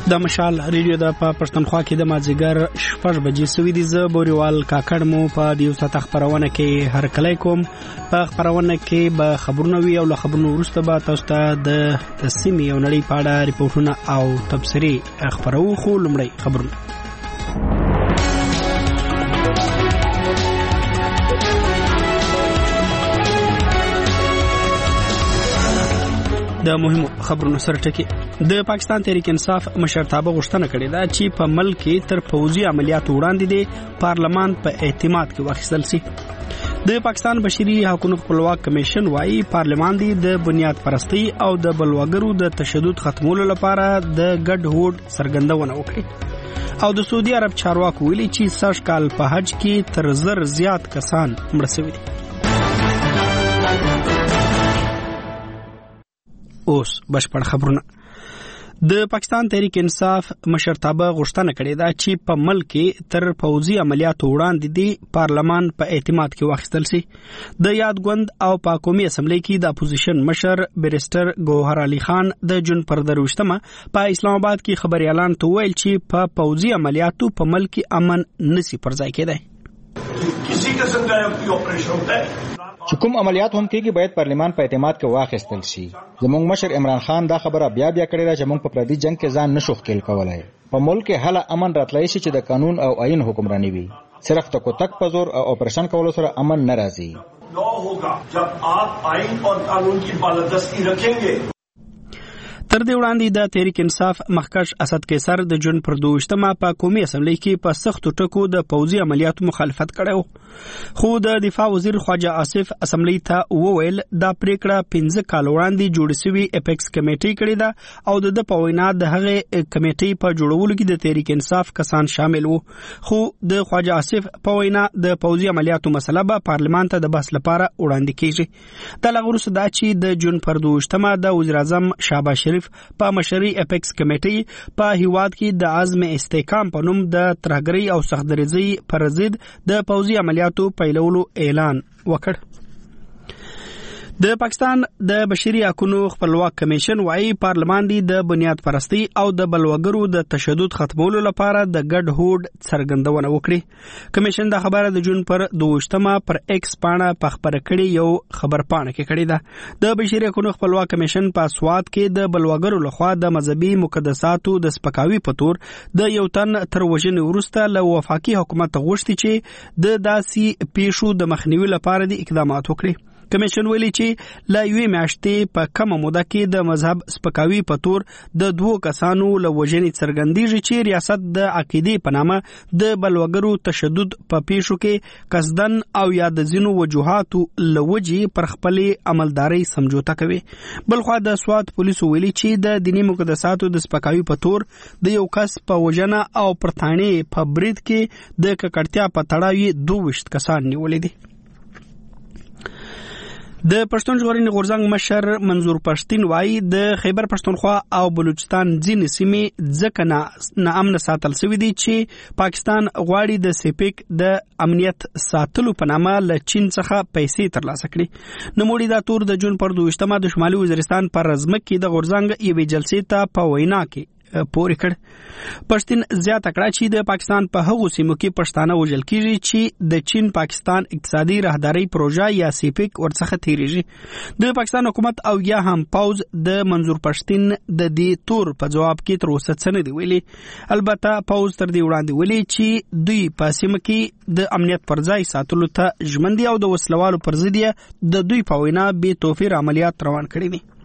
د مشال ریډیو د پښتونخوا کې د مازیګر 6 بجې سوي دي. زه بوريوال کاکړ مو په دیو ساته خبرونه کې هر کله کوم. په خبرونه کې به خبرونه وي او له خبرونو وروسته به تاسو ته د سیمې او نړۍ په اړه ریپورتونه او تبصرې خبرو. خو لومړی خبرونه د مهمو خبرونو سره ټکی. د پاکستان تحریک انصاف مشرتابه غوښتنه کړې ده چې په ملک کې تر پوځي عملیاتو وړاندې د پارلمان په اعتماد کې واخیستل شي. د پاکستان بشري حقوقو خپلواک کمیشن وايي پارلمان د بنیاد پرستی او د بلوګرو د تشدد ختمولو لپاره د ګډ هوډ څرګندونه وکړي. او د سعودي عرب چارواکو ویلي چې سږ کال په حج کې تر 1000 زیات کسان مړه شوي دي. اوس بشپړ خبرونه. د پاکستان تحریک انصاف مشرتابه غوښتنه کړې ده چې په ملک کې تر پوځي عملیاتو وړاندې د پارلمان په اعتماد کې واخیستل شي. د یاد ګوند او په قومي اسمبلی کې د اپوزیشن مشر بیرسټر ګوهر علي خان د جون پر 23 په اسلام آباد کې خبري اعلان ته ویل چې په پوځي عملیاتو په ملک کې امن نسی پر ځای کېدای. کسی قسم کا آپریشن ہوتا ہے چې کوم عملیات هم کېږي باید پارلمان په اعتماد کې واخیستل شي. زموږ مشر عمران خان دا خبره بیا کړې ده چې موږ په پردي جنگ کې ځان نشو ښکیل کولای. په ملک کې هله امن راتلای شي چې د قانون او آئین حکمرانی وي. صرف تک په زور او اپریشن کولو سره امن نه راځي. نو ہوگا جب آپ آئین اور قانون کی بالادستی رکھیں گے. تر دې وړاندې د تحریک انصاف مخکښ اسد قیصر د جون پر 22 په قومي اسمبلی کې په سختو ټکو د پوځي عملیاتو مخالفت کړو. خو د دفاع وزیر خواجه آصف اسمبلی ته وویل دا پریکړه 15 کال وړاندې جوړ شوی اپیکس کمیټې کړې ده او د پوینا د هغه کمیټې په جوړولو کې د تحریک انصاف کسان شامل وو. خو د خواجه آصف پوینا د پوځي عملیاتو مسله به پارلمان ته د بحث لپاره وړاندې کیږي. د لغورس دا چې د جون پر 22 د وزیر اعظم شهباز شریف په مشري اپیکس کمیټې په هیواد کې د عزم استحکام په نوم د ترهګرۍ او سختدریزۍ پر ضد د پوځي عملیاتو پیلولو اعلان وکړ. د پاکستان د بشري حقوقو خپلواک کمیشن وايي پارلمان د بنیاد پرستی او د بلوګرو د تشدد ختمولو لپاره د ګډ هوډ څرګندونه وکړي. کمیشن دا خبره د جون پر 22 پر ایکس پاڼه په خبره کړي یو خبر پاڼه کې کړي ده. د بشري حقوقو خپلواک کمیشن په سواد کې د بلوګرو لخوا د مذهبي مقدساتو د سپکاوي په تور د یو تن تر وژنې وروسته له وفاقي حکومت غوښتي چې د داسې پیښو د مخنیوي لپاره د اقدامات وکړي. کمیشن ویلي چې لا یوې میاشتې په کمه موده کې د مذهب سپکاوي په تور د 2 کسانو له وژنې څرګندېږي چې ریاست د عقیدې په نامه د بلوګرو تشدد په پیښو کې قصدن او یا د ځینو وجوهاتو له وجې پر خپلې عملدارۍ سمجوته کوي. بلخوا د سواد پولیسو ویلي چې د دیني مقدساتو د سپکاوي په تور د یو کس په وژنه او پر تاڼې په برید کې د ککړتیا په تړاو 22 کسان نیولې دي. د پښتون ژغورنې غورځنګ مشر منظور پښتين وايي د خیبر پښتونخوا او بلوچستان ځینې سیمې ځکه نه امن ساتل شوی دي چې پاکستان غواړي د سپیک د امنیت ساتلو په نامه له چین څخه پیسې ترلاسه کړي. نوموړي دا تور د جون پر 22 د شمالي وزیرستان پر رزمک کې د غورځنګ یوې جلسې ته په وینا کې پورې کړ. پښتين زیاته کړه چې د پاکستان په هغو سیمو کې پښتانه وژل کیږي چې د چین پاکستان اقتصادي راهداري پروژه یا سیپیک ورڅخه تیریږي. د پاکستان حکومت او یا هم پاوز د منظور پښتين د دې تور په جواب کې تر اوسه څه نه دی ویلي. البته پاوز تر دې وړاندې ویلي چې دوی په سیمه کې د امنیت پر ځای ساتلو ته ژمن دي او د وسلوالو پر ضد د دوی په وینا بې توفیر عملیات روان کړي دي.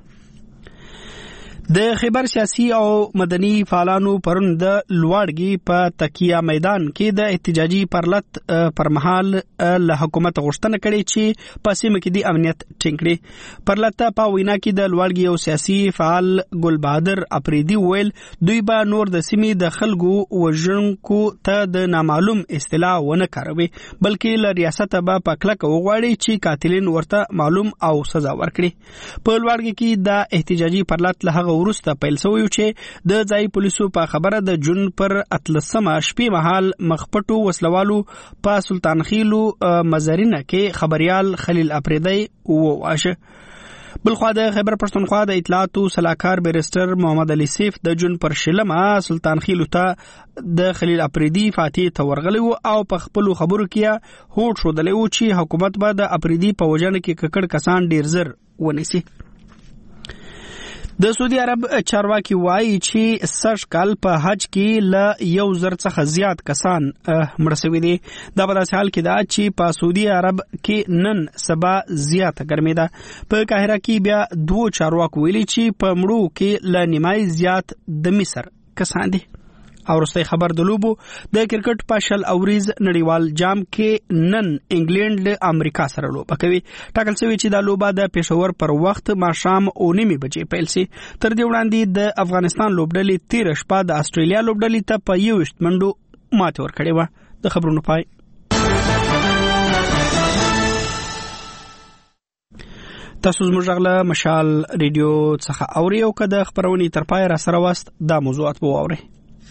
د خیبر سیاسي او مدني فعالانو پرون د لوړګي په تکیه میدان کې د احتجاجي پرلط پر مهال له حکومت غوښتنه کړې چې په سیمه کې د امنیت ټینګ کړي. پرلط په وینا کې د لوړګي او سیاسي فعال ګل بهادر اپریدي ویل دوی به نور د سیمې د خلکو وژونکو ته د نامعلوم اصطلاح ونه کاروي بلکې له ریاست به په کلکه وغواړي چې قاتلین ورته معلوم او سزا ورکړي. په لوړګي کې د احتجاجي پرلط له هغه وروسته پیل شوی چې د ځای پولیسو په خبره د جون پر 13 شپې مهال مخپټو وسلوالو په سلطان خیلو مزرینه کې خبريال خلیل اپریدی وواشه. بلخوا د خیبر پښتونخوا د اطلاعات او صلاحکار بیرستر محمد علي سیف د جون پر شلمه سلطان خیلو ته د خلیل اپریدي فاتح ته ورغلی او په خپل خبرو کې هوټ شو دلې و چې حکومت به د اپریدي په وجنه کې ککړ کسان ډیر زر ونیسي. د سعودي عرب چارواکي وایي چې سږ کال په حج کې له 1,000 څخه زیات کسان مړ شوي دي. دا په داسې حال کې ده چې په سعودي عرب کې نن سبا زیاته ګرمي ده. په قاهره کې بیا 2 چارواکو ویلي چې په مړو کې له نیمای زیات د مصر کسان دي. او وروستی خبر د لوبو د کرکټ په شل اوریز نړیوال جام کې نن انګلند له امریکا سره لوبه کوي. ټاکل شوی چې دا لوبه د پېښور پر وخت ماښام 9:30 بجې پیل شي. تر دې وړاندې د افغانستان لوبډلې 13 شپه د استرالیا لوبډلې ته په 21 منډو ماتې ورکړې و. د خبرونو پای. تاسو زموږ غږ مشال ریډیو څخه اوري او که د خبرونې تر پای را سره واست دا موضوعات به واورئ.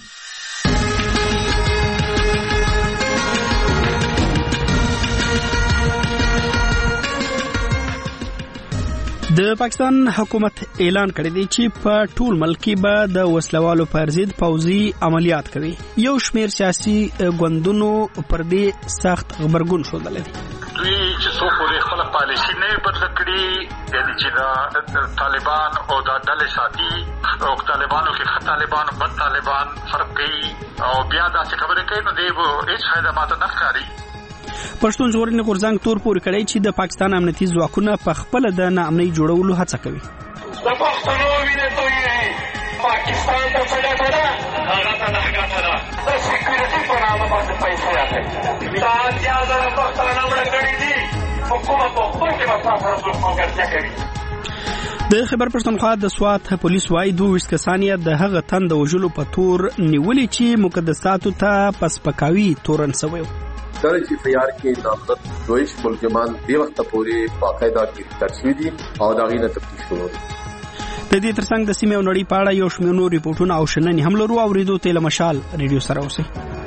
د پاکستان حکومت اعلان کړی دی چې په ټول ملک کې به د وسلوالو پر ضد پوځي عملیات کوي. یو شمېر سیاسي ګوندونو پر دې سخت غبرګون ښودلی دی. دوی چې څو پورې خپله پالیسي نه بدله کړي، یعنې چې دا طالبان او دا ډلې ساتي او طالبانو کې ښه طالبان بد طالبان فرق کوي او بیا داسې خبرې کوي، نو دی به هېڅ فایده ماته نه ښکاري. پښتون ژغورنې غورځنګ تور پورې کړی چې د پاکستان امنیتي ځواکونه په خپله د ناامنۍ جوړولو هڅه کوي. د پښتنو وینې تویېږي، پاکستان ته څه ګټه ده؟ هغه ته نه ګټه ده. د سیکورټي په نامه باندې پیسې اخلي. دا 8000 پښتانه مړه کړي دي، حکومت په خپل کې به تاسو سره ملګرتیا کوي. د خیبر پښتونخوا د سوات پولیس وايي 22 کسان یې د هغه تن د وژلو په تور نیولي چې مقدساتو ته پسپکاوي تورن شوی و. کله چې فیار کې نامزد دویش ملزمان دی وخت پورې باقاعده گرفتار شوي دي او د هغې نه تفتیش شروع دی. د دې ترڅنګ د سیمې او نړۍ په اړه یو شمېر نور ریپورټونه او شننې هم لرو. اورېدو ته له مشال ریډیو سره اوسئ.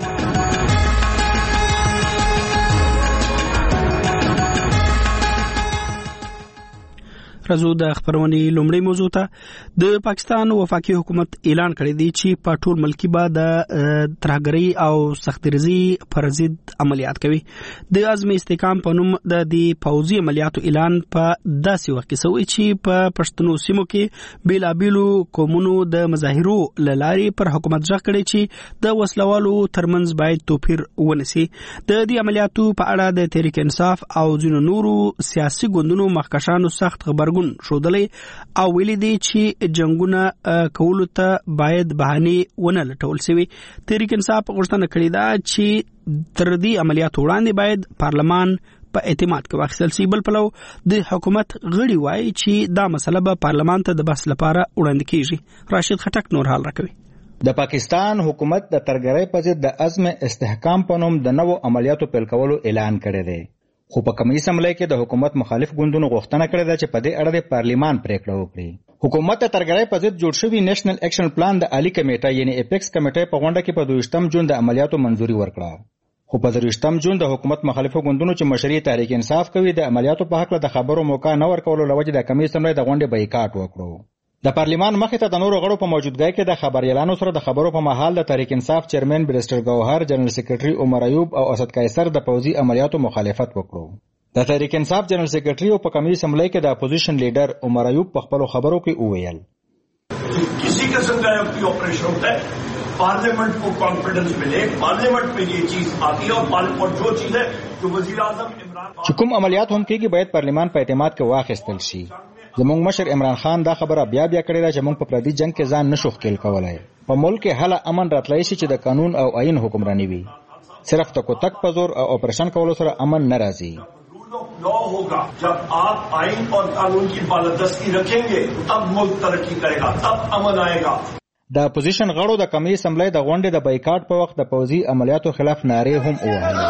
راځو د خبرونې لومړی موضوع ته. د پاکستان وفاقي حکومت اعلان کړی دی چې په ټول ملک به د ترهګرۍ او سختګریزي پر ضد عملیات کوي. د عزم استحکام په نوم د دې پوځي عملیاتو اعلان په داسې وخت کې شوی چې په پښتنو سیمو کې بیلابیلو قومونو د مظاهرو له لارې پر حکومت ژغ کړی چې د وسلوالو ترمنځ باید توپیر ونیسي. د دې عملیاتو په اړه د تحریک انصاف او ځینو نورو سیاسي ګوندونو مخکښانو سخت غبرګون شودلې او ویلي دي چې جنگونه کولو ته باید بهانې ونه لټول شي. تحریک انصاف غوښتنه کړې ده چې تر دې عملیاتو وړاندې باید پارلمان په اعتماد کې واخیستل شي. بل پلو د حکومت غړي وایي چې دا مسله به پارلمان ته د بحث لپاره وړاندې کیږي. راشد خټک نور حال راکوي. د پاکستان حکومت د ترهګرۍ په ضد د عزم استحکام په نوم د نوو عملیاتو پیل کولو اعلان کړی دی. خو په کمی اسمبلی کې د حکومت مخالف ګوندونو غوښتنه کړې ده چې په دې اړه د پارلیمان پریکړه وکړي. حکومت د ترهګرۍ په ضد جوړ شوی نېشنل اکشن پلان د عالی کمیټه یعنی اپیکس کمیټې په غونډه کې په 22 جون د عملیاتو منځوري ورکړه. خو په 23 جون د حکومت مخالفو ګوندونو چې مشري تحریک انصاف کوي د عملیاتو په حق د خبرو موقع نه ورکولو لوجه د کمی اسمبلی د غونډې بایکاټ وکړو. د پارلیمان مخې ته د نورو غړو په موجودګۍ کې د خبريالانو سره د خبرو په مهال د تحریک انصاف چیرمن بیرستر ګوهر، جنرال سیکریټري عمر ایوب او اسد قیصر د پوځي عملیاتو مخالفت وکړو. د تحریک انصاف جنرال سیکریټري او په کمی اسمبلی کې د اپوزیشن لیډر عمر ایوب په خپل خبرو کې وویل किसी किस्म का कोई ऑपरेशन होता है पार्लियामेंट को कॉन्फिडेंस मिले, पार्लियामेंट में ये चीज आती है और जो चीज है जो वजीर आजम इमरान چې کوم عملیات هم کېږي باید پارلیمان په اعتماد کې واخیستل شي. زموږ مشر عمران خان دا خبره بیا کړې ده چې موږ په پردي جنگ کې ځان نشو ښکېل کولای. په ملک کې هله امن راتلای شي چې د قانون او آئین حکمرانی وي. صرف تک په زور او اپریشن کولو سره امن نه راځي. लॉ होगा जब आप आइन और कानून की बालादस्ती रखेंगे तब मुल्क तरक्की करेगा, तब अमन आएगा. د اپوزیشن غړو د کمی اسمبلی د غونډې د بایکاټ په وخت د پوځي عملیاتو خلاف نارې هم ووهلې.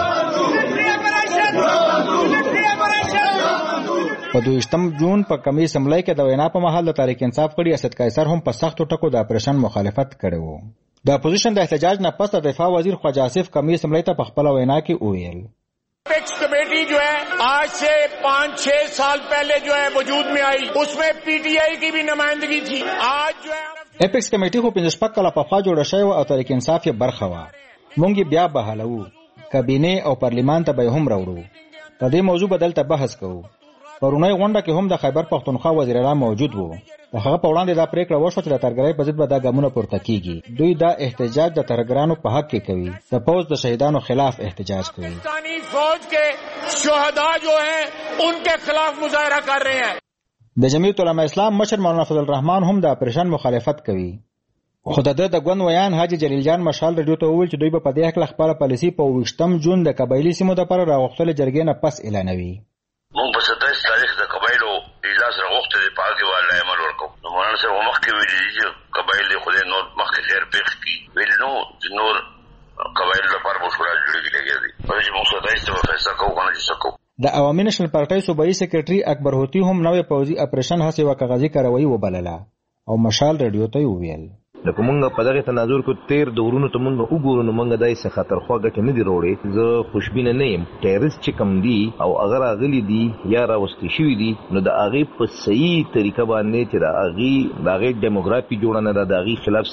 په 22 جون په کمی اسمبلی کې د وینا په مهال د تحریک انصاف غړي اسد قیصر هم په سختو ټکو د اپریشن مخالفت کړی و. د اپوزیشن د احتجاج نه پس د دفاع وزیر خواجه آصف کمی اسمبلی ته په خپل وینا کې وویل اپیکس کمیټه पार्टी जो है आज से 5-6 साल पहले जो है वजूद में आई, उसमें पीटीआई की भी नुमाइंदगी थी। आज जो है اپیکس کمیټي خو 15 کاله پخوا جوړه شوې او تحریک انصاف یې برخه وه. مونږ یې بیا بحالوو، کابینې او پارلیمان ته به هم راوړو. په دې موضوع به دلته بحث کوو. پرونی غونډه کې هم د خیبر پښتونخوا وزیر اعلی موجود وو. د هغه په وړاندې دا پریکړه وشوه چې د ترګرۍ په ضد به دا ګامونه پورته کیږي. دوی دا احتجاج د ترګرانو په حق کې کوي، د پوځ د شهیدانو خلاف احتجاج کوي. پاکستانی فوج کے شہداء جو ہیں ان کے خلاف مظاہرہ کر رہے ہیں. د جمعیت علماء اسلام مشر مولانا فضل الرحمن هم د اپریشن مخالفت کوي. خو د ګوند ویان حاجی جلیل جان مشال رادیو ته وویل چې دوی به په دې حق خپله پالیسي په 28 جون د قبایلي سیمو لپاره راغښتلې جرګې نه پس اعلانوي. مونږ په 27 تاریخ د قبایلو اجلاس راغښتلې په هغې باندې عمل وکړو. نو مولانا صاحب مخکې ویلي دي چې قبایل خدای نور مخکې خیر پېښ کړي، ویلي نو چې نور قبایلو لپاره به شورا جوړېږي لګیا دي. په دې چې مونږ 27 ته به فیصله کوو که نه چې څه کوو. د عوامي نېشنل پارټۍ صوبایي سیکرټري اکبر هوتي هم نوې پوځي اپریشن هسې یوه کاغذي کاروایي وبلله او مشال رادیو ته یې وویل لکه مونږ په دغه تناظر کو تیر دورونو ته مونږ وګورو نو مونږ دای څه خطرخوا ګټه نه دی وروړي. زه خوشبینه نه یم. ټیرریست چې کم دي او هغه راغلي دي یا راوستي شوي دي نو د هغې په صحیح طریقه باندې چې د هغې ډیموګرافي جوړه نه ده، د هغې خلاف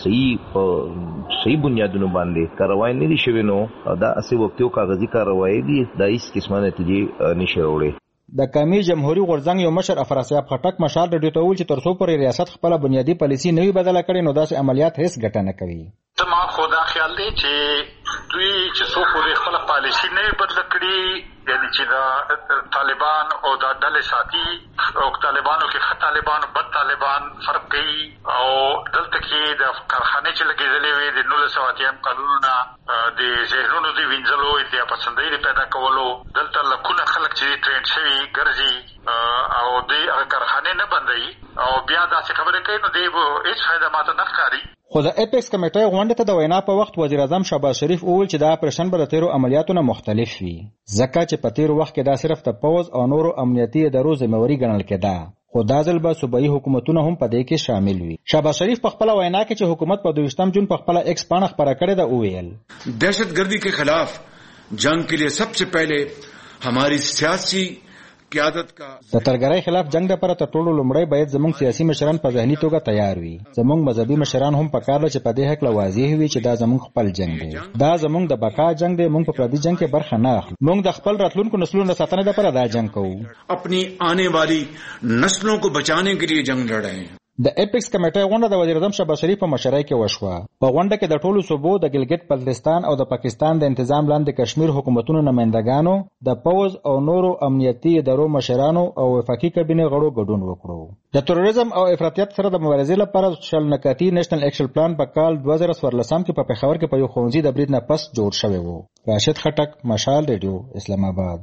صحیح بنیادونو باندې کاروایی نه دي شوي نو دا هسې وقتي او کاغذي کاروایی دي، دا هېڅ قسمه نتیجې نشي راوړی. د قومي جمهوریت غورځنګ یو مشر افراسیاب خټک مشال رادیو ته وویل چې تر څو پورې ریاست خپله بنیادي پالیسي نه وي بدله کړې نو داسې عملیات هېڅ ګټه نه کوي. زما خو دا خیال دی چې دوی چې څو پورې خپله پالیسي نه وي بدله کړي، یعنې چې دا طالبان او دا ډلې ساتي او طالبانو کې ښه طالبان او بد طالبان فرق کوي او دلته کې د کارخانې چې لګېدلې وې د 1980 قانونونه د ذهنونو د وینځلو اتحادپسندۍ د پیدا کولو، دلته لکونه خلک چې ټرینډ شوي ګرځي او دوی هغه کارخانې نه بندوي او بیا داسې خبرې کوي نو دوی به هېڅ فایده ماته نه ښکاري. خو د اپیکس کمیټۍ غونډې ته د وینا په وخت وزیر اعظم شهباز شریف وویل چې دا اپریشن به د تیرو عملیاتو نه مختلف وي، ځکه چې په تیرو وخت کې دا صرف د پوځ او نورو امنیتي ادارو ذمهواري ګڼل کېده، خو دا ځل به صوبایي حکومتونه هم په دې کې شامل وي. شهباز شریف په خپله وینا کې چې حکومت په 22 جون په خپله ایکس پاڼه خپره کړې ده وویل دہشت گردی کے خلاف جنگ کے لیے سب سے پہلے ہماری سیاسی قیادت کا د ترګرۍ خلاف جنگ لپاره تر ټولو لومړی باید زموږ سیاسي مشران په ذهني توګه تیار وي. زموږ مذهبي مشران هم پکار ده چې په دې هکله واضح وي چې دا زموږ خپل جنگ دی، دا زموږ د بقا جنگ دی. موږ په پردي جنگ کې برخه نه اخلو. موږ د خپل راتلونکو نسلونو د ساتنې لپاره دا جنگ کوو. اپنی آنے والی نسلوں کو بچانے کے لیے جنگ لڑ رہے ہیں. د اپیکس کمیټۍ غونډه د وزیر اعظم شهباز شریف په مشرۍ کې وشوه. په غونډه کې د ټولو صوبو د ګلګت بلتستان او د پاکستان د انتظام لاندې کشمیر حکومتونو نمایندګانو، د پوځ او نورو امنیتي ادارو مشرانو او وفاقي کابینې غړو ګډون وکړو. د تروریزم او افراطیت سره د مبارزې لپاره شل نکاتي نیشنل ایکشن پلان په کال 2014 کې په پېښور کې په یو ښوونځي د برید نه پس جوړ شوی و. راشد خټک، مشال ریډیو، اسلام آباد.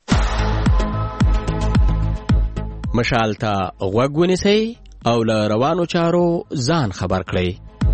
مشال ته غوږ ونیسئ او له روانو چارو ځان خبر کړئ.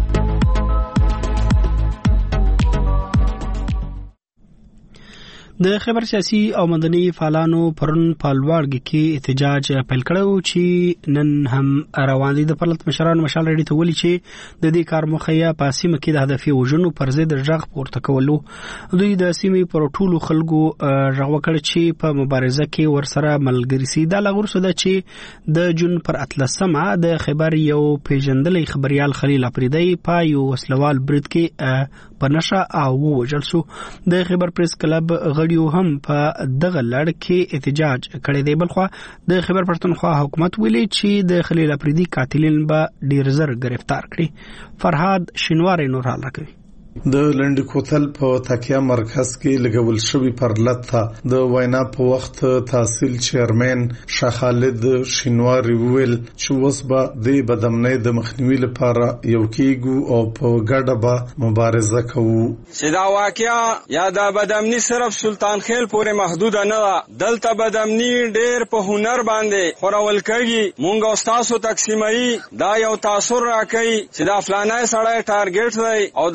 د خبر سیاسي او مدني فعالانو پرون په لوړګي کې احتجاج پیل کړو چې نن هم روان دي. د پرلط مشرانو مشال رډي ته ویلي چې د دې کار موخه یې په سیمه کې د هدفي وژنو پر ضد غږ پورته کولو. دوی د سیمې پر ټولو خلکو غږ وکړ چې په مبارزه کې ورسره ملګري سي. دا لغورسو ده چې د جون پر 13مه د خبر یو پیژندلې خبريال خلیل افریدی په یو وسلوال برید کې په نشه او وژل شو. د خبر پریس کلب غړیو هم په دغه لړ کې احتجاج کړی دی. بلخو د خبر پښتونخوا حکومت ویلي چې د خلیل افریدی قاتلین به ډیر زر گرفتار کړي. فرهاد شینواری نور حال راکوي. د لنډ کوتل په تکیه مرکز کې لګول شوی پرلط ته د وینا په وخت تحصیل چیرمن شاه خالد شینواری ویل چې اوس به د بدامنۍ د مخنیوي لپاره یو کېږو او په ګډه به مبارزه کوو. چې دا واقعیا یا دا بدامنۍ صرف سلطان خیل پورې محدود نه ده، دلته بدامنۍ ډېر په هنر باندې خورول کېږي. مونږ او تاسو تقسیمي دا یو تاثر راکړي چې دا فلانه سړی ټارګټ دی او دا خلک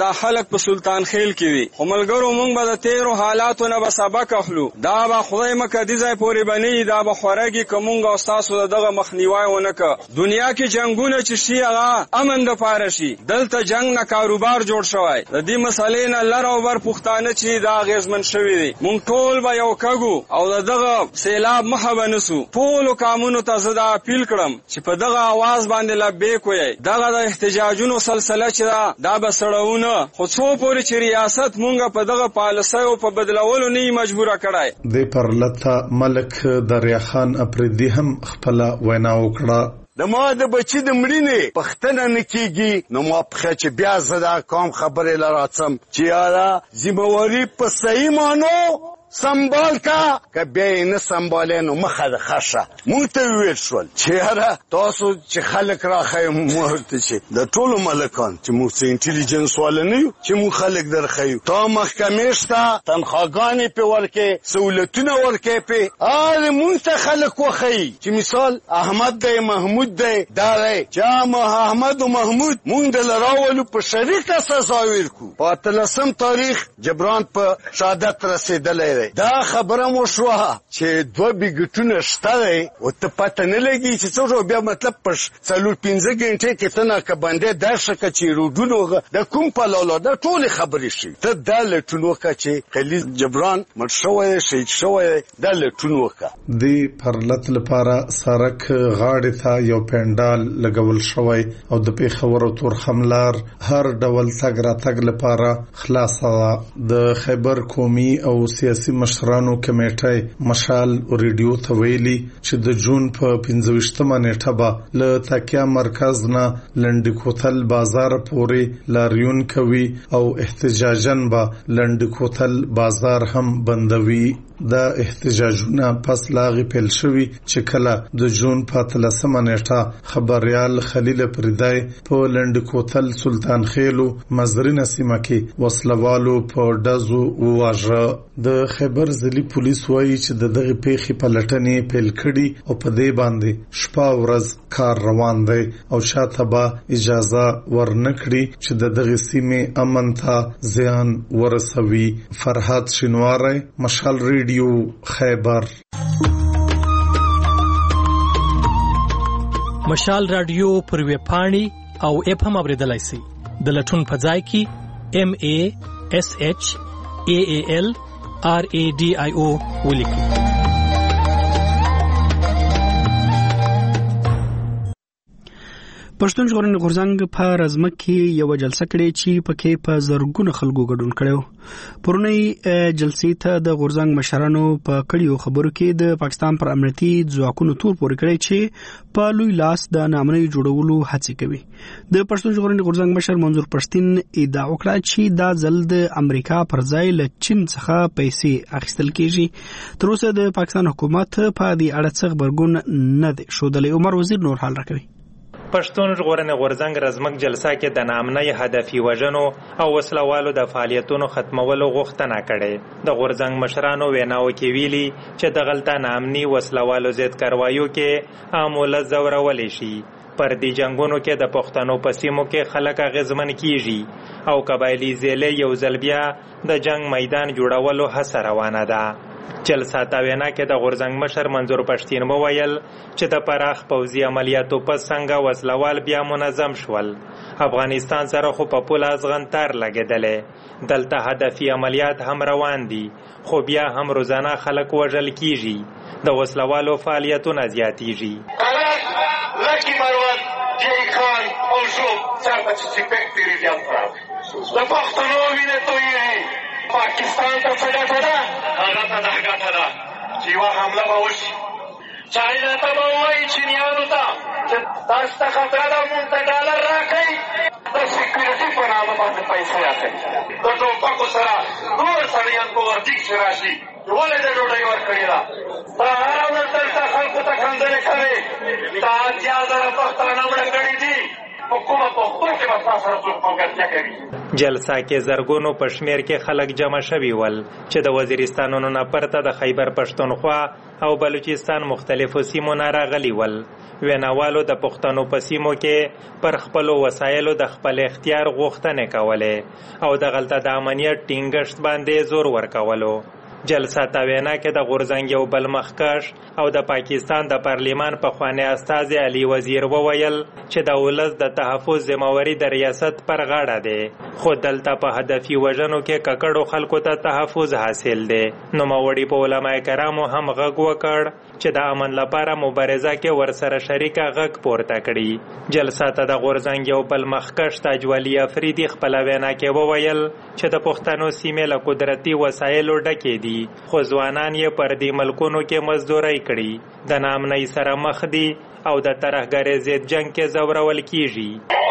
امنیت په سلطان خیل کې وي. خو ملګرو موږ به د تیرو حالاتو نه به سبق اخلو. دا به خدای مکه دې ځای پورې بني دا به خورګي کومګ او تاسو دغه مخنیوي ونه ک. دنیا کې جنگونه چې شي هغه امن د پاره شي. دلته جنگ نه کاروبار جوړ شوی. د دې مسلې نه لر او بر پښتانه چې دا غیزمن شوی دي. موږ ټول به یو کګو او دغه سیلاب مخه ونسو. ټول قانونو ته زدا اپیل کړم چې په دغه आवाज باندې لبیک وي. دغه د احتجاجونو سلسله چې دا به سړونه خو څو پورې چې ریاست مونږه په دغه پالیسۍ او په بدلولو نه مجبوره کړای. د پرلته ملک دریا خان اپریدي هم خپل وینا وکړه. د ما د بچی د مړینې پښتنه نکېږي نو ما په چې بیا زدا کوم خبرې لراڅم چې یاره ذمہواری په صحیح مانو سنبال کا که بیا نه سنبالې نو مخه د خشه مونږ ته ویل شول چې یاره تاسو چې خلک راښیو مونږ ورته چې د ټولو ملکان چې مونږ څه انټیلیجنس والا نه یو چې مونږ خلک درښیو تا محکمې شته تنخواګانې پې ورکې سهولتونه ورکې پې مونږ ته خلک وښیي چې مثال احمد دی محمود دی دا دی چې احمد و محمود مونږ دله راولو په شریکه سزا ورکو. په 18 تاریخ جبران په شهادت رسېدلی دی. دا خبره مو شوه چې 2 بیګټونه شته دی او ته پته نه لګي چې څه بیا مطلب په 4-5 غنټې کې ته ناکبندې درشه که چې روډونو د کوم پلالا دا ټولې خبرې شي. ته دا لټون وکړه چې خلیل جبران مړ شوی شهید شوی دا لټون وکړه. د پرلت لپاره سرک غاړې ته یو پنډال لګول شوی او د پیښور او تورخم لار هر ډول تګ راتګ لپاره خلاصه ده. د خیبر قومي او سیاسي مشرانو کمیټه مشال ریډیو ته ویلي چې د جون په 25مه نیټه به له تکیا مرکز نه لنډکوتل بازار پورې لاریون کوي او احتجاجن به لنډکوتل بازار هم بندوي. دا احتجاجونه پس لاغي پیل شوي چې کله د جون په 13مه نیټه خبريال خلیل پردای په لنډکوتل سلطان خیلو مزرینه سیمه کې وسلوالو په ډزو وواژه. د خیبر ضلعي پولیس وایي چې دغه پیښې په لټنې پیل کړي او په دې باندې شپه ورځ کار روان دی او شاته به اجازه ورنکړي چې دغه سیمه امن ته زیان ورسوي. فرحات شینواری، مشال ریډیو، خیبر. مشال رادیو پر ویب پاڼې او اپ هم اوریدلای شئ. د لټون په ځای کې MASHAALRADIO ولیکئ. پښتون ژغورنې غورځنګ په رزمک کې یو جلسه کړې چې پکې په زرګونو خلکو ګډون کړو. پرونی جلسې ته د غورځنګ مشرانو په کړیو خبرو کې د پاکستان پر امنیتي ځواکونو تور پورې کړی چې په لوی لاس د نامنۍ جوړولو هڅه کوي. د پښتون ژغورنې غورځنګ مشر منظور پښتين ادعا وکړه چې دا ځل د امریکا پر ځای له چین څخه پیسې اخیستل کیږي. تر اوسه د پاکستان حکومت په دې اړه څه خبرګون نه دی ښودلی. عمر وزیر نور حال راکوي. پښتون ژغورنې غورځنګ رزمک جلسه کې د نامنۍ هدفي وژنو او وسلوالو د فعالیتونو ختمولو غوښتنه کړې. د غورځنګ مشرانو ویناو کې ویلي چې د غلطه نامني وسلوالو ضد کاروایو کې عامله زورولې شي. پر دې جنگونو کې د پښتنو په سیمو کې خلک اغیزمن کیږي او قبایلی ضلع یو ځل بیا د جنگ میدان جوړولو هڅه روانه ده. جلسه تا وینا کې د غورځنګ مشر منظور پښتين وویل چې د پراخ پوځي عملیاتو په څنګه وسلوال بیا منظم شول. افغانستان سره خو په پوله ازغنتار لګیدلې. دلته هدفي عملیات هم روان دي خو بیا هم روزانه خلک وژل کیږي. د وسلوالو فعالیتونه زیاتیږي. لکی مروت جی خان او شوب چرته چې سپیکټری دی افراد د پښتنو وینې تویې پاکستان ته څنګه ده هغه ته دغه ده چې وا حمله به وشي چاینا ته به وایي چینیانو ته چې تاسو ته خطر ده مونږ ته ډالر راکړئ د سکیورټي په نامه باندې پیسې اخلي د ټوپکو سره نور سړیان په ورتیک چې راشي ولې د ډوډۍ ورکړې ده په هره ورځ دلته خلکو ته خندنې کوي دا اتیا زره پښتانه مړه کړي دي په کومه پښتو کې به تاسو سره څوک ملګرتیا کوي. جلسه کې زرګونو په شمیر کې خلک جمع شوي ول چې د وزیرستانونو نه پرته د خیبر پښتونخوا او بلوچستان مختلفو سیمو نه راغلي ول. ویناوالو د پښتنو په سیمو کې پر خپلو وسایلو د خپل اختیار غوښتنې کولې او د غلطه د امنیت ټینګښت باندې زور ورکولو. جلسه ته وینا کې د غورځنګ یو بل مخکښ او د پاکستان د پارلیمان پخوانی استازی علي وزیر وویل چې د ولس د تحفظ ذمہواری د ریاست پر غاړه ده، خو دلته په هدفي وژنو کې ککړو خلکو ته تحفظ حاصل ده. نوموړي په علماء کرامو هم غږ وکړ چې د امن لپاره مبارزه کې ورسره شریکه غږ پورته کړي. جلسه ته د غورځنګ یو بل مخکښ تاج ولی افریدي خپل وینا کې وویل چې د پښتنو سیمې له قدرتي وسایلو ډکې دي، خو ځوانان یې پر دې ملکونو کې مزدوري کړي، د ناامنۍ سره مخ دي او د ترهګرۍ ضد جنګ کې ځورول کیږي.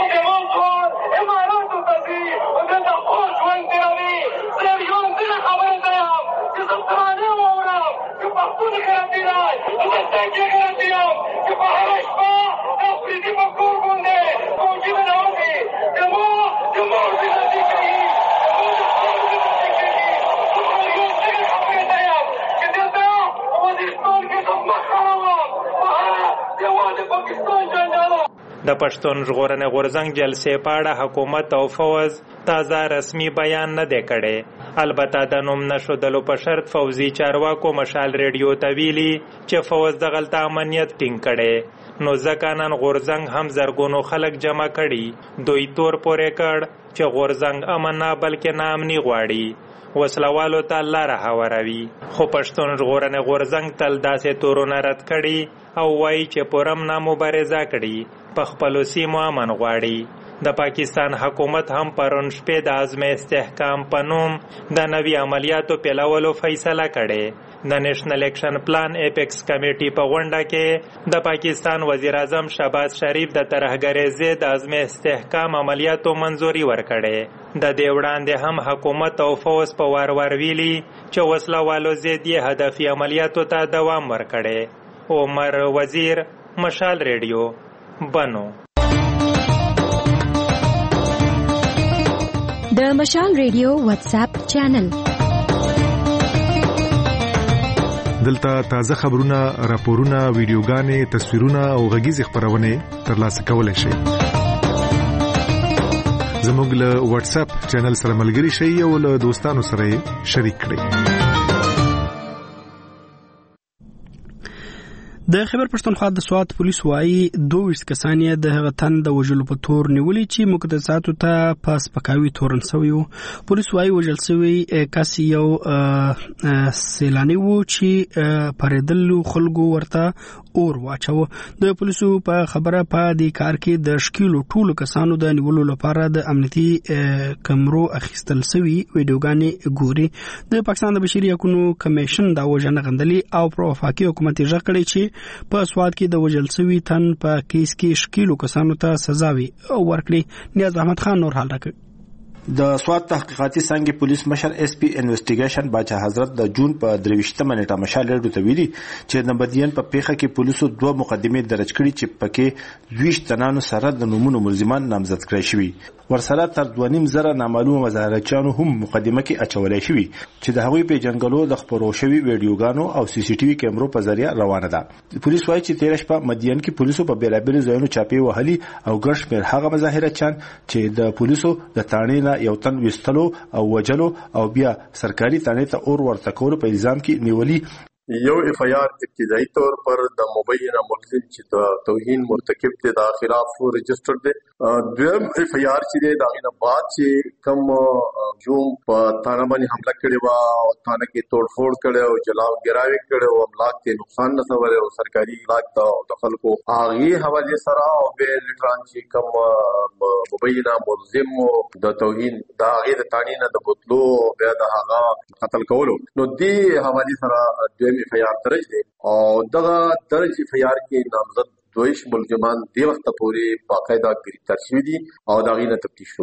د پښتون ژغورنې غورځنګ جلسې په اړه حکومت او فوز تازه رسمي بیان نه دی کړی. البته د نوم نشودلو په شرط فوزي چارواکو مشال ریډیو ته ویلي چې فوز د غلطه امنیت ټینګ کړی، نو ځکه نن غورځنګ هم زرګونو خلک جمع کړي. دوی تور پورې کړ چې غورځنګ امن نه بلکې ناامني غواړي، وسلوالو ته لاره هواروي. خو پښتون ژغورنې غورځنګ تل داسې تورونه رد کړي او وایي چې پرم نه مبارزه کړي، په خپلو سیمو امن غواړي. د پاکستان حکومت هم پرون شپې د عزم استحکام په نوم د نوي عملیاتو پیلولو فیصله کړې. د نیشنل اکشن پلان ایپکس کمیټي په غونډه کې د پاکستان وزیر اعظم شهباز شریف د ترهګرۍ ضد عزم استحکام عملیاتو منظوري ورکړې. د دې وړاندې هم حکومت او فوز په وار وار ویلي چې وسله والو ضد یې هدفي عملیاتو ته دوام ورکړی. عمر وزیر، مشال ریډیو، بنو. د مشال ریډیو واتس اپ چینل دلته تازه خبرونه، راپورونه، ویډیوګانې، تصویرونه او غږیز خبرونه ترلاسه کولای شئ. زموږ له واتس اپ چینل سره ملګري شئ او له دوستانو سره شریک کړئ. د خیبر پښتونخوا د سوات پولیس وايي 22 کسان یې د هغه تن د وژلو په تور نیولي چې مقدساتو ته پاس پکاوي تورن شوی وو. پولیس وايي وژل شوی کس یو سیلانی وو چې پردلو خلکو ورته اور واچو. د پولیسو په خبره په دې کار کې د شکیلو ټولو کسانو د نیولو لپاره د امنیتي کمرو اخیستل شوی ویډیوګانې ګوري. د پاکستان د بشري حقوقو کمیشن دا وژنه غندلي او پر وفاقي حکومت یې ځکړي چې په سواد کې د وژل شوی تن په کیس کې شکیلو کسانو ته سزا ورکړي. نیاز احمد خان نور حال راکړي. د سواد تحقیقاتي څنګه پولیس مشر اس پی انویسټیګیشن باچا حضرت د جون په 23 نیټه مشال ریډیو ته ویلي چې نمبدین په پیښه کې پولیسو 2 مقدمې درج کړي چې پکې 20 تنانو سره د نومونو ملزمان نامزد کړي شوی. ورسره تر 2.5 نامعلومه مظاهرچیانو هم مقدمه کې اچولای شوی چې د هغوی په جنگلو د خبرو شوی ویډیوګانو او سی سی ټي وي کیمرو په ذریعہ روانه ده. پولیس وايي چې 13 شپه مدین کې پولیسو په بیلابل ځایونو چاپی وهلي او ګرځ مېر هغه مظاهرچیان چې د پولیسو د تانې نه یو تن وستلو او وجلو او بیا سرکاري تانې ته اور ورته کول په الزام کې نیولي. یو اف آی آر ابتدایي طور پر د مبینه ملزم چې د توهین مرتکب ته د خلاف رجسٹر دی. دویم اف آی آر چې د هغه بعد چې کوم جوم په تانه باندې حمله کړې و او تانه کې توڑفوڑ کړي او جلاو ګراوي کړي او املاک ته نقصان رسول او سرکاري املاک ته د خلکو هغه حواله سره او به لټران چې کوم مبینه ملزم د توهین د هغه د تانې نه د بوتلو بیا د هغه قتل کولو نو دی حواله سره اف آی آر درج دی او دغه درج اف آی آر کې نامزد 22 ملزمان دی وخت پورې باقاعده گرفتار شوي دي او دا غینه تفتیش شروع دي.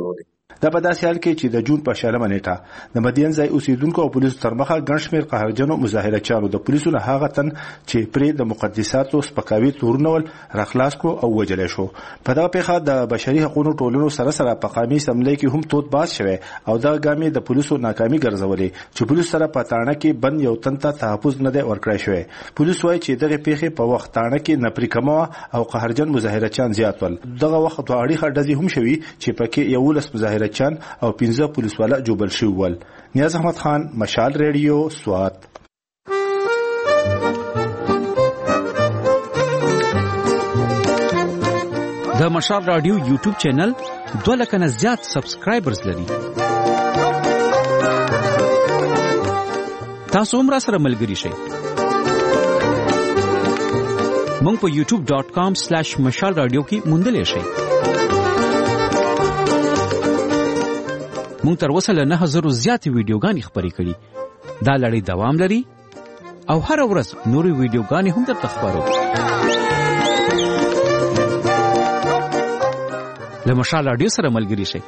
دا په داسې حال کې چې د جون په 16 نیټه د مدین ځای اوسیدونکو او پولیسو تر مخه ګڼ شمېر قهرجنو مظاهره چارو د پولیسو نه هغه تن چې پرې د مقدساتو سپکاوي تورونه ول راخلاص کو او وجلې شو. په دغه پیښه د بشري حقوقو ټولنو سره په قومي اسمبلی کې هم توت باز شوه او دا ګامې د پولیسو ناکامي ګرځولې چې پولیس سره په تاڼه کې بند یو تن ته تحفظ نه دی ورکړی شوی. پولیس وايي چې دغه پیښه په وخت تاڼه کې نپری کمه او قهرجن مظاهره چان زیات ول. دغه وخت اړیخ ډزې هم شوي چې پکې 11 مظاهره چان او 15 پولیس والا جوبل شوی ول. نیاز احمد خان، مشال ریډیو، سوات. د مشال رادیو یوټیوب چینل 2 لک نه زیات سبسکرایبرز لري. تاسو هم را سره ملګری شئ. مونږ په youtube.com/مشال رادیو کې موندلې شئ. مونږ تر اوسه له 9000 زیاتې ویډیوګانې خپرې کړي. دا لړۍ دوام لري او هر ورځ نورې ویډیوګانې هم درته خپرو. له مشال رادیو سره ملګری شئ.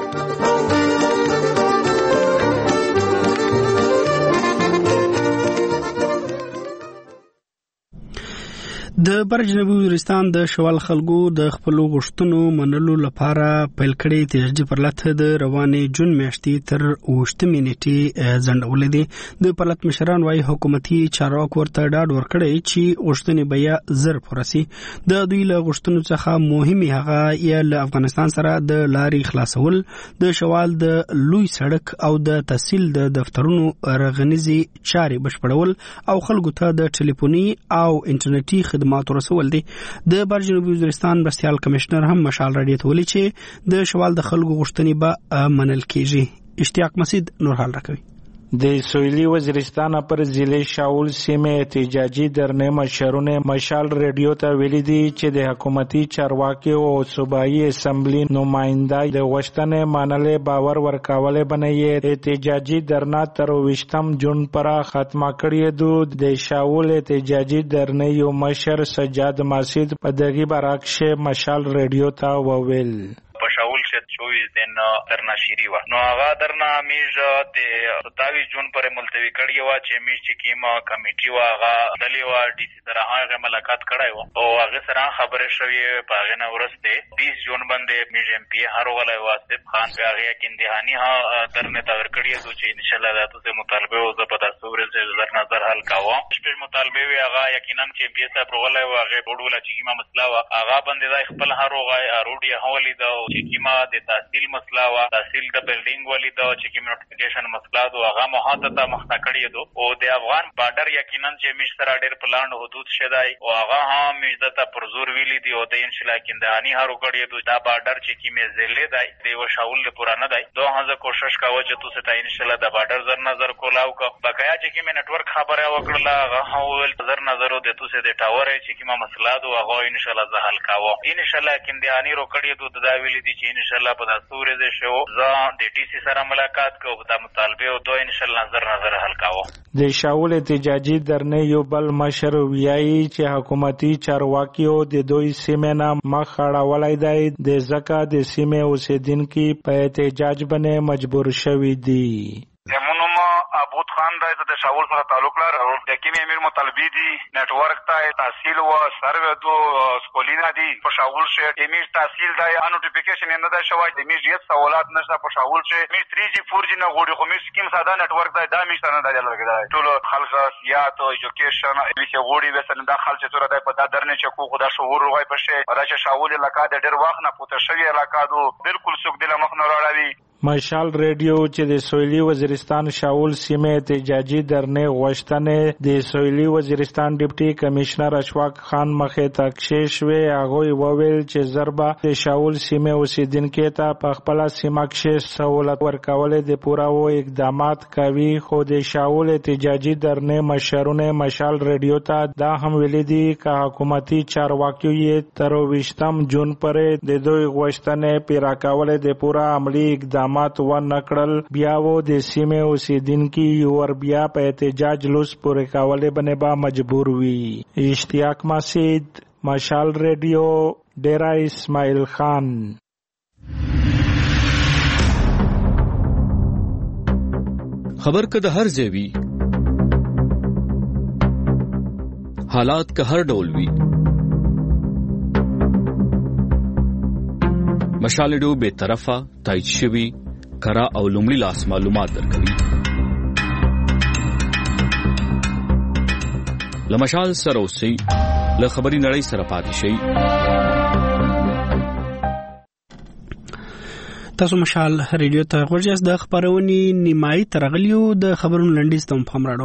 د برجنوبي وزیرستان د شوال خلکو د خپل غوښتنو منلو لپاره پیل کړي تجدید پرلط د روانې جون میاشتې تر 8 نیټې ځنډولې دي. د پرلط مشران وايي حکومتي چارواکو ورته ډاډ ورکړی چې غوښتنې به یې زر پورسي. د دوی له غوښتنو څخه مهمه هغه یې له افغانستان سره د لارې خلاصول، د شوال د لوی سړک او د تحصیل د دفترونو رغنیزي چارې بشپړول او خلکو ته د ټلیفوني او انټرنیټي خدمات رسول دي. د برجنوبي وزیرستان مرستیال کمشنر هم مشال رادیو ته ویلي چې د شوال د خلکو غوښتنې به منل کیږي. اشتیاق مسعود نور حال راکوي. د سویلی وزیرستان پر ضلع شاول سیمه احتجاجي درنه مشرونه مشال رادیو ته ویلي دي چې د حکومتي چارواکي او صوبایي اسمبلی نماینده د غوښتنې منلې باور ورکولې بنې احتجاجي درنه تر 20 جون پر ختمه کړې دو. د شاول احتجاجي درنه یو مشر سجاد مسعود په دغه برعکس مشال رادیو ته وویل شاول شد 24 دن درنا شيري و نو هغه درنا میج د 27 جون پر ملتوي کړی و چې میج چې کیما کمیټي و هغه دلی و ډي سي سره هغه ملاقات کړای و او هغه سره خبره شوې په هغه نه ورسته 20 جون باندې میج ام پی هروغله واسف خان په هغه کې اندهاني ها درنه تور کړی و چې ان شاء الله تاسو مطالبه او زه په تاسو ورته در نظر حل کاوه. شپږ مطالبه وی هغه یقینا چې پی اس پروغله و هغه بوډوله چې کیما مسله و هغه باندې ځای خپل هروغه اروډي حوالی دا کیما د تحصیل مسله وا تحصیل د بلډینګ ولی دا چې کیما نوټیفیکیشن مسله دا هغه محاطه مخته کړی دو او د افغان بارډر یقینا چې میش سره ډېر پلان حدود شدای او هغه هم مجدته پر زور ویلی دی او د ان شاء الله کیندانی هارو کړی دو دا بارډر چې کیمه زلې دی د وشاول پرانه دی دوه هغه کوشش کاوه چې تاسو ته ان شاء الله د بارډر زر نظر کولاو کا بقایا چې کیمه نتورک خبره وکړه هغه هول زر نظر د تاسو د ټاور چې کیمه مسله دو هغه ان شاء الله زه حل کاوه. ان شاء الله کیندانی رو کړی دو دا ویلی دی چې ان شاء الله په تاسو ورته شو زه د ډي سي سره ملاقات کوم دا مطالبه او دوه ان شاء الله نظر حل کاوه. د شاول احتجاجي درنه یو بل مشر ویایي چې حکومتي چارواکیو د دوی سیمه نه مخ اړولای دی د زکه د سیمه اوسیدونکو په احتجاج باندې مجبور شوی دی. ابود خان دا د شاول سره تعلق لري د کیمې امیر مطالبه دي نتورک ته تحصیل او سروې دو سکولینا دي په شاول شهر امیر تحصیل دا نوټیفیکیشن نه دا شوی د امیر یې سوالات نشته په شاول شهر می 3G 4G نه غوړي خو می سکیم ساده نتورک دا میشته نه دا لګیدای ټول خلک سیاحت او ایجوکیشن ایسه غوړي وسل دا خلک چې تر دا په دا درنه چې کو خدا شعور وای په شي دا چې شاول علاقہ د ډېر وخت نه پوتې شوی علاقہ دو بالکل سوق د مخ نه راړوي. مشال رادیو چې د سویلی وزیرستان شاول سیمه احتجاجي درنه غوښتنه د سویلی وزیرستان ډیپټي کمشنر اشفاق خان مخه تکشیش وی هغه وویل چې ضربه د شاول سیمه اوسیدونکو ته په خپل سیمه کې سہولت ورکول د پورا و اقدامات کوي خو د شاول احتجاجي درنه مشرونه مشال رادیو ته دا هم ویل دي چې حکومتي چارواکي یې تر 20 جون پرې د دوی غوښتنه پیرا کول د پورا عملی اقدام مات و نکړل بیا و د سیمه اوسیدونکو ور بیا په احتجاج لوس پورې کاوله باندې با مجبور وی. اشتیاق مسعود مشال رادیو ډیرا اسماعیل خان. خبر که د هر ځای وي، حالات که هر ډول وي، مشال ریډیو به طرفه تایید شوی کرا او لومړي لاس معلومات درکوي. لمشال سره اوسئ، له خبري نړۍ سره پاتې شئ. تاسو مشال ریډیو ته غوږ د خبرونې نیمایي ترغلیو د خبرونو لنډیز ته هم راړو.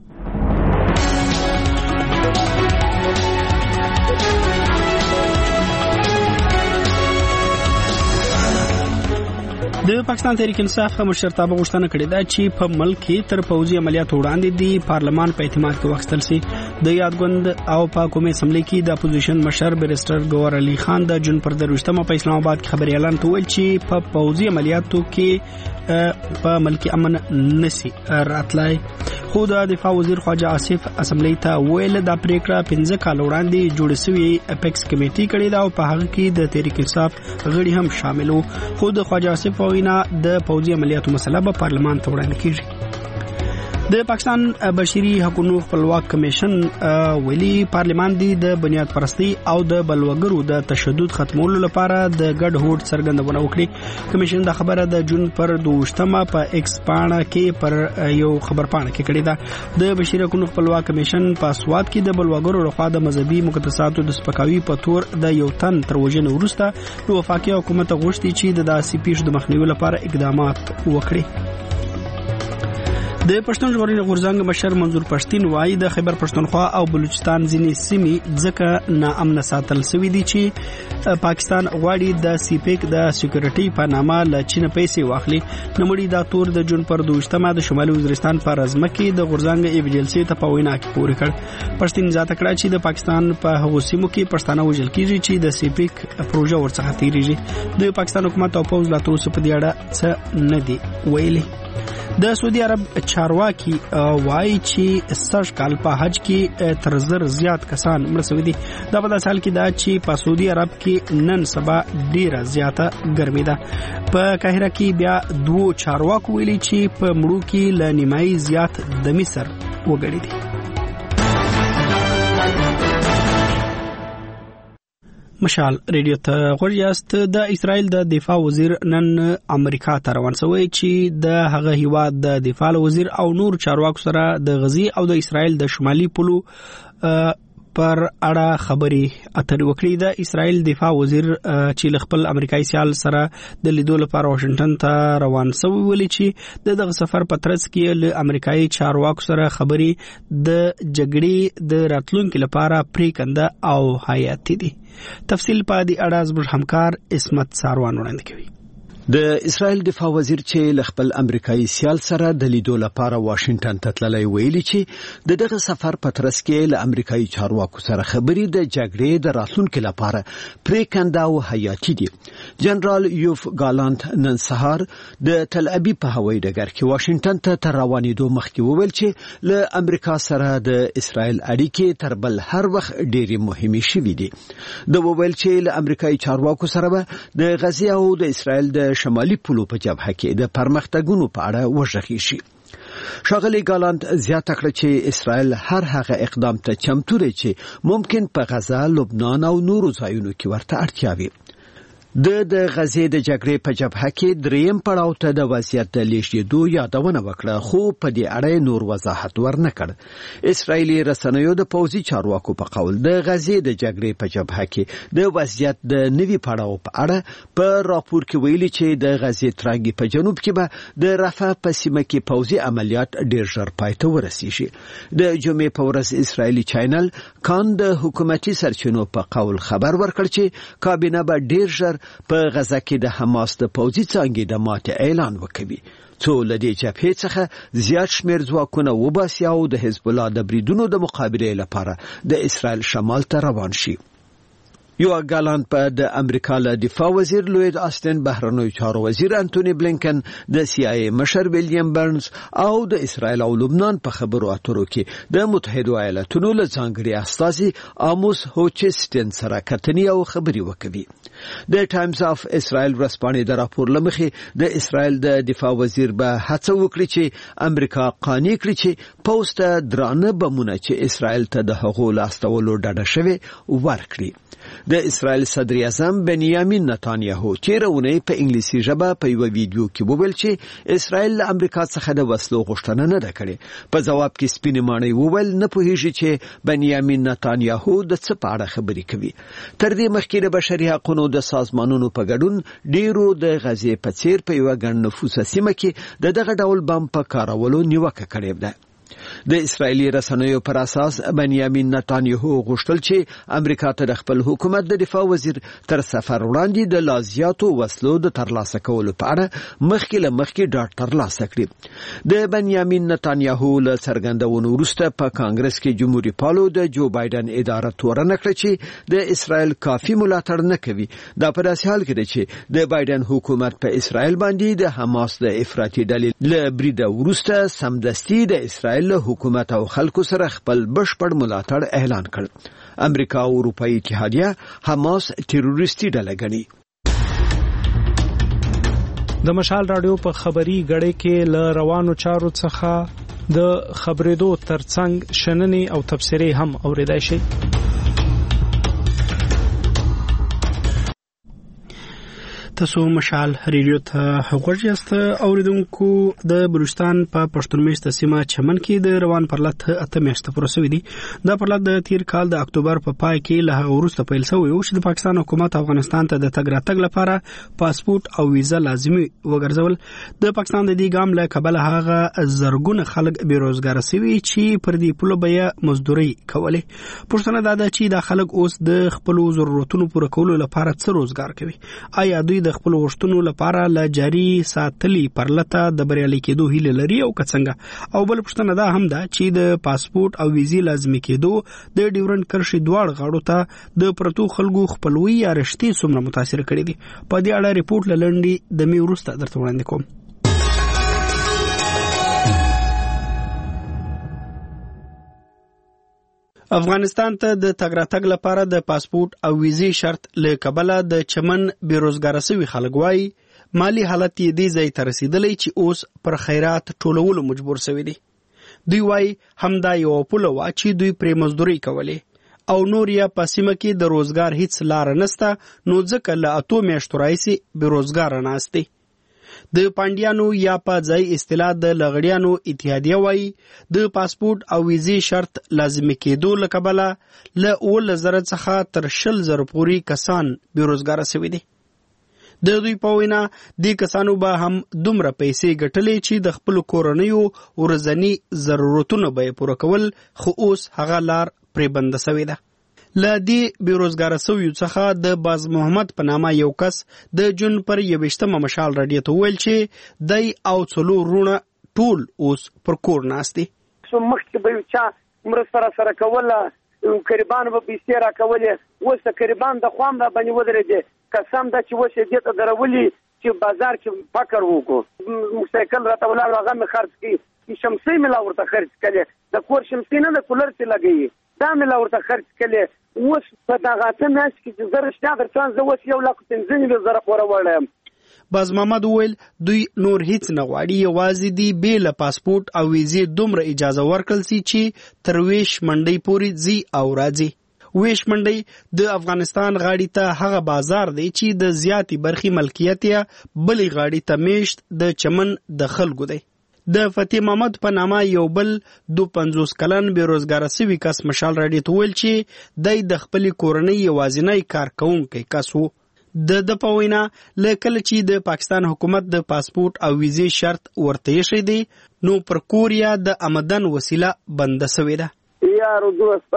د پاکستان تحریک انصاف مشرتابه غوښتنه کړې ده چې په ملک کې تر پوځي عملیاتو وړاندې د پارلمان په اعتماد کې واخیستل شي. د یادګوند او په قومي اسمبلی کې د اپوزیشن مشر بیرسټر ګوهر علي خان د جون پر 23 په اسلام آباد کې خبري اعلان وکړ چې په پوځي عملیاتو کې په ملکی امن نسی راتلای. خو د دفاع وزیر خواجه آصف اسمبلی ته ویل د پریکړه 15 کال وړاندې جوړ شوی اپیکس کمیټي کړي دا او په هغه کې د تحریک انصاف غړي هم شامل وو. خو د خواجه آصف وینا د پوځي عملیاتو مسله په پارلمان ته وړاندې کیږي. د پاکستان بشري حقوقو خپلواک کمیشن ویلي پارلمان د بنیاد پرستی او د بلوګرو د تشدد ختمولو لپاره د ګډ هوډ څرګندونه وکړي. کمیشن دا خبره د جون پر 22 په ایکس پاڼه کې پر یو خبر پاڼه کې کړې ده. د بشري حقوقو خپلواک کمیشن په سواد کې د بلوګرو لخوا د مذهبي مقدساتو د سپکاوي په تور د یو تن تر وژنې وروسته د وفاقي حکومت غوښتي چې د داسې پیښو د مخنیوي لپاره اقدامات وکړي. د پښتون ژغورنې غورځنګ مشر منظور پښتين وايي د خیبر پښتونخوا او بلوچستان ځینې سیمې ځکه ناامن ساتل شوې دي چې پاکستان غواړي د سیپیک د سکیورټي په نامه له چین پیسې واخلي. نمړي دا تور د جون پر 22 د شمالي وزیرستان په رزمه کې د غورځنګ ایویجلسي ته په وینا کې پوره کړ. پښتين ځات کړه چې د پاکستان په هغو سیمو کې پښتانه وژل کیږي چې د سیپیک پروژه ورڅخه تیریږي. د پاکستان حکومت او پوز لا توسه په دې اړه څه نه دی ویلي. د سعودي عرب چارواکي وایي چې 60 کال په حج کې تر زر زیات کسان مړ شوي دي. دا په داسې حال کې ده چې په سعودي عرب کې نن سبا ډیره زیاته ګرمي ده. په قاهره کې بیا 2 چارواکو ویلي چې په مړو کې ل نیمایي زیات د مصر وګړي دي. مشال ریډیو ته غوړیاست. د اسرائیل د دفاع وزیر نن امریکا ته روان شوی چې د هغه هیواد د دفاع وزیر او نور چارواکو سره د غزي او د اسرائیل د شمالي پولو پر اړه خبري اترې وکړي. د اسرائیل دفاع وزیر چې خپل امریکایي سیال سره د لیدو لپاره واشنگټن ته روان شوی ویلي چې دغه سفر په ترڅ کې له امریکایي چارواکو سره خبري د جګړې د راتلونکو لپاره پریکنده او حیاتي دي. تفصیل په دې اړه زموږ همکار اسمت ساروان وړاندې کوي. د اسرائیل دفاع وزیر چې خپل امریکایي سیال سره د لیدو لپاره واشنگټن ته تللی ویلي چې دغه سفر په ترڅ کې له امریکایي چارواکو سره خبري د جګړې د راتلونکو لپاره پریکنده او حیاتي دي. جنرال یوف ګالانت نن سهار د تل ابیب په هوایي ډګر کې واشنگټن ته روانېدو مخکې وویل چې له امریکا سره د اسرائیل اړیکې تر بل هر وخت ډېری مهمې شوې دي. د وویل چې له امریکایي چارواکو سره د غزي او د اسرائیل د شمالي پولو په جبهه کې د پرمختګونو په اړه وژغي شي. شاغلی ګالانت زیاته کړه چې اسرائیل هر هغه اقدام ته چمتو دی چې ممکن په غزا، لبنان او نورو ځایونو کې ورته اړتیا وي. د غزې د جګړې په جبهه کې دریم پړاو ته د وضعیت د لیږدېدو یادونه وکړه، خو په دې اړه نور وضاحت ورنکړ. اسرائیلي رسنیو د پوځي چارواکو په قول د غزې د جګړې په جبهه کې د وضعیت د نوي پړاو په اړه په راپور کې ویلي چې د غزې ترانګي په جنوب کې به د رفح په سیمه کې پوځي عملیات ډېر ژر پای ته ورسیږي. د جمعې په ورځ اسرائیلي چینل کان د حکومتي سرچینو په قول خبر ورکړ چې کابینه به ډېر ژر په غزه کې د حماس د پوځي څانګې د ماتې اعلان وکړي. څو لدې جبهې څخه زیات شمیر ځواکونه وباسي او د حزب الله د بریدونو د مقابله لپاره د اسرائیل شمال ته روان شي. یو ګالانت په د امریکا له دفاع وزیر لوید آستن، بهرنیو چارو وزیر انټونی بلینکن، د سی آی ای مشر ویلیام برنز او د اسرائیل او لبنان په خبرو اترو کې د متحده ایالاتونو له ځانګړي استازي آموس هوچستن سره کتنې او خبري وکړي. د ټایمز اف اسرائیل ورځپاڼې د راپور لمخې د اسرائیل د دفاع وزیر به هڅه وکړي چې امریکا قانع کړي چې پوسټ درانه بمونه چې اسرائیل ته د هغو لاستولو ډډه شوی ورکړي. د اسرائیل صدر اعظم بنیامین نتانیاهو چیرونه په انګلیسي ژبه په یو ویډیو کې وویل چې اسرائیل له امریکا څخه د وسلو غوښتنه نه ده کړې. په جواب کې سپینې ماڼۍ وویل نه پوهیږي چې بنیامین نتانیاهو د څه په اړه خبرې کوي. تر دې مخکې د بشري حقوقو د سازمانونو په ګډون ډیرو د غزې په څیر په یو ګڼ نفوسه سیمه کې دغه ډول بم په کارولو نیوکه کړې ده. د اسرایلی رسنیو پر اساس بنیامین نتانیاهو غوښتل چې امریکا ته د خپل حکومت د دفاع وزیر تر سفر وړاندې د لازیاتو وسلو د ترلاسه کولو په اړه مخکې ډاډ ترلاسه کړي. د بنیامین نتانیاهو له څرګندونو وروسته په کانګرس کې جمهوریت پالو د جو بایدن اداره تورن کړه چې د اسرایل کافي ملاتړ نه کوي. دا په داسې حال کې ده چې د بایدن حکومت په اسرایل باندې د حماس د افراطي ډلې له بریده وروسته سمدستي د اسرایل له حکومت او خلکو سره خپل بشپړ ملاتړ اعلان کړ. امریکا او اروپאי اتحادیه حماس تروریستي ډله ګڼي. د مشال رادیو په خبري غړې کې ل روانو چارو څخه د خبرېدو ترڅنګ شننې او تبصرې هم اوریدای شي. تاسو مشال ریډیو ته غوږیاست. اوریدونکو د بلوچستان په پښتون میشته سیمه چمن کې د روان پرلط اته میاشتې پروسه وې دي. دا پرلط د تیر کال د اکتوبر په پای کې له وروسته پیل شوی او چې د پاکستان حکومت افغانستان ته د تګ راتګ لپاره پاسپورت او ویزه لازمي وګرځول. د پاکستان د دې ګام له کبله هغه زرګونه خلک بیروزګار شوي چې پر دې پوله بیا مزدوري کوله. پښتنه دا ده چې د خلک اوس د خپل ضرورتونو پوره کولو لپاره څه روزګار کوي. آیا دوی د خپل غوښتنو لپاره ل جاری ساتلی پرلطه د بریالي کېدو هیله لري او کڅنګه؟ او بل پښتنه دا هم ده چې د پاسپورت او ویزې لازمي کېدو د ډیورنډ کرښې دواړو غاړو ته د پرتو خلکو خپلوي یا رشتي څومره متاثر کړي دي. په دې اړه ریپورت لنډي د می ورسته درته وړاندې کوم. افغانستان ته د تګ راتګ لپاره د پاسپورت او ویزې شرط له کبله د چمن بیروزګار شوي خلک وایي مالی حالت یې دې ځای ته رسیدلی چې اوس پر خیرات ټولولو مجبور شوي دي. دوی وایي همدا یو پوله وه چې دوی پرې مزدوري کولې او نور یا په سیمه کې د روزګار هیڅ لار نشته، نو ځکه له 8 میاشتو راهیسې بیروزګار ناست دي. د پاندیانو یا په ځای اصطلاح د لغړیانو اتحادیه وایي د پاسپورت او ویزې شرط لازمي کېدو له کبله له 10,000 څخه تر 20,000 پورې کسان بیروزګار شوي دي. د دوی په وینا دې کسانو به هم دومره پیسې ګټلې چې د خپل کورنیو ورځني ضرورتونه به پوره کول، خو اوس هغه لار پرې بنده شوې ده. له دې بیروزګار شویو څخه د باز محمد په نامه یو کس د جون پر 21 مشال رادیو ته ویل چې دای او څلور رونه ټول اوس پر کور ناست دي. سو مخکې به چا مرسته سره کوله، قربان به پیسې را کولې، اوس قربان د خوام را باندې ودرېدې. قسم ده چې اوس یې دې ته درولي چې بازار کې فکر وکړو. موټرسایکل راته ولاړ هغه مې خرڅ کړي، شمسۍ مې لا ورته خرڅ کړې، د کور شمسۍ نه د کولر چې لګوي دا مې لا ورته خرڅ کړې. اوس په دغه اته میاشت کې چې زه رښتیا درته زه اوس 1,15,000 پوره وړم. باز محمد وویل دوی نور هیڅ نه غواړي، یوازې دی بې له پاسپورت او ویزې دومره اجازه ورکړل سي چې تر ویش منډۍ پورې ځي او راځي. ویش منډۍ د افغانستان غاړي ته هغه بازار دی چې د زیاتې برخې ملکیت یې بلې غاړي ته میشت د چمن د خلکو دی. د فتح محمد په نامه یو بل 52 کلن بیروزګار شوی کس مشال رادیو ته ویل چې دای د خپل کورنۍ یوازینی کارکونکي کس وو. د په وینا لکه چې د پاکستان حکومت د پاسپورت او ویزې شرط ورته یې دی نو پر کوریا د آمدن وسیله بنده شوې ده. یارو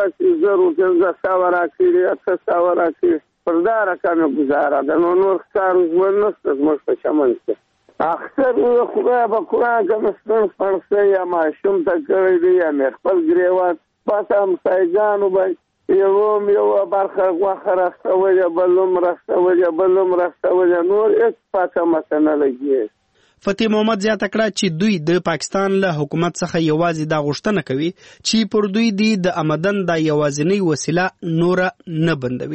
2,000 راکړي 800 راکړي پر دا رقم گزاره ده، نور کار ژوند نشته زموږ په چمن کې. اکثر خدای به قرآن که مستن فرسه یا ماشوم تا کړی دی یا مې خپل ګریوان بس همسایګانو به یو برخه غوښه راستولې، بلوم راستولې، نور هېڅ پاته مته نه لګي. فتح محمد زیاته کړه چې دوی د پاکستان له حکومت څخه یوازې دا غوښتنه کوي چې پر دوی د آمدن د یوازینی وسیله نور نه بندوي.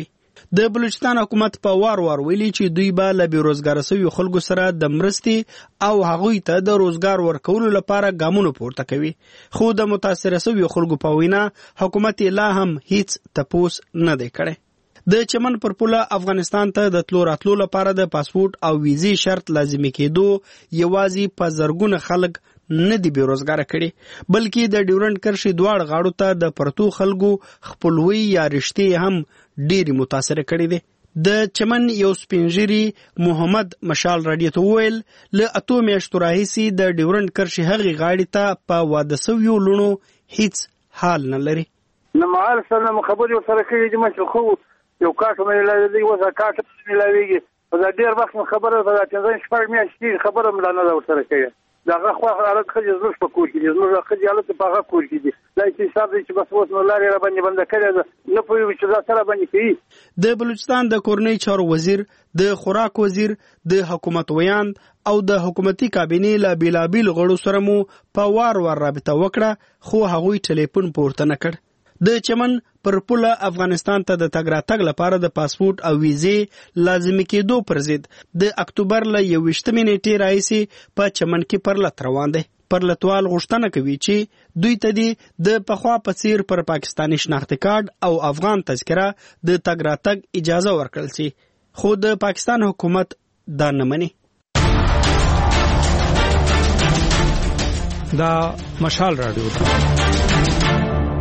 د بلوچستان حکومت په وار ویلي چې دوی به له بیروزګار شویو خلکو سره د مرستې او هغوی ته د روزګار ورکولو لپاره ګامونه پورته کوي، خو د متاثره شویو خلکو په وینا حکومت لا هم هیڅ تپوس نه دی کړی। د چمن پر پوله افغانستان ته د تلو راتلو لپاره د پاسپورت او ویزې شرط لازمي کېدو یوازې په زرګونه خلک نه دی بیروزګار کړي، بلکې د ډیورنډ کرښې دواړو غاړو ته د پرتو خلکو خپلوي یا رشتې هم ډېری متاثره کړي دي۔ د چمن یو سپینږیري محمد مشال راډیو ته وویل له 8 میاشتو راهیسې د ډیورنډ کرښې هغې غاړې ته په واده سویو لوڼو هیڅ حال نه لري۔ نه مهال سره خبرې ورسره کړي دي، مشر خو یو کاټ مې لوي وځه کاټ مې لويږي په دا ډېر وخت خبره ده چې 6 میاشتې خبره مې نه ورسره کړي دغه خو حالت خځې زموږ په کور کې دي، زموږ خځې حالت په هغه کور کې دي، دا چې حساب دی چې بس اوس نو لارې را باندې بنده کړې ده، نه پوهېږو چې دا سره باندې کوي۔ د بلوچستان د کورنۍ چارو وزیر، د خوراک وزیر، د حکومت ویاند او د حکومتي کابینې له بیلابیل غړو سره مو په وار رابطه وکړه، خو هغوی ټلیفون پورته نه کړ۔ د چمن پر پوله افغانستان ته د تګ راتګ لپاره د پاسپورت او ویزې لازمي کېدو پر ضد د اکتوبر له 21 نیټې راهیسې په چمن کې پرلت روان دی۔ پرلتوال غوښتنه کوي چې دوی ته د پخوا په څیر پر پاکستاني شناختی کارت او افغان تذکره د تګ راتګ اجازه ورکړل شي، خو د پاکستان حکومت دا نه مني۔ دا مشال راډیو ده،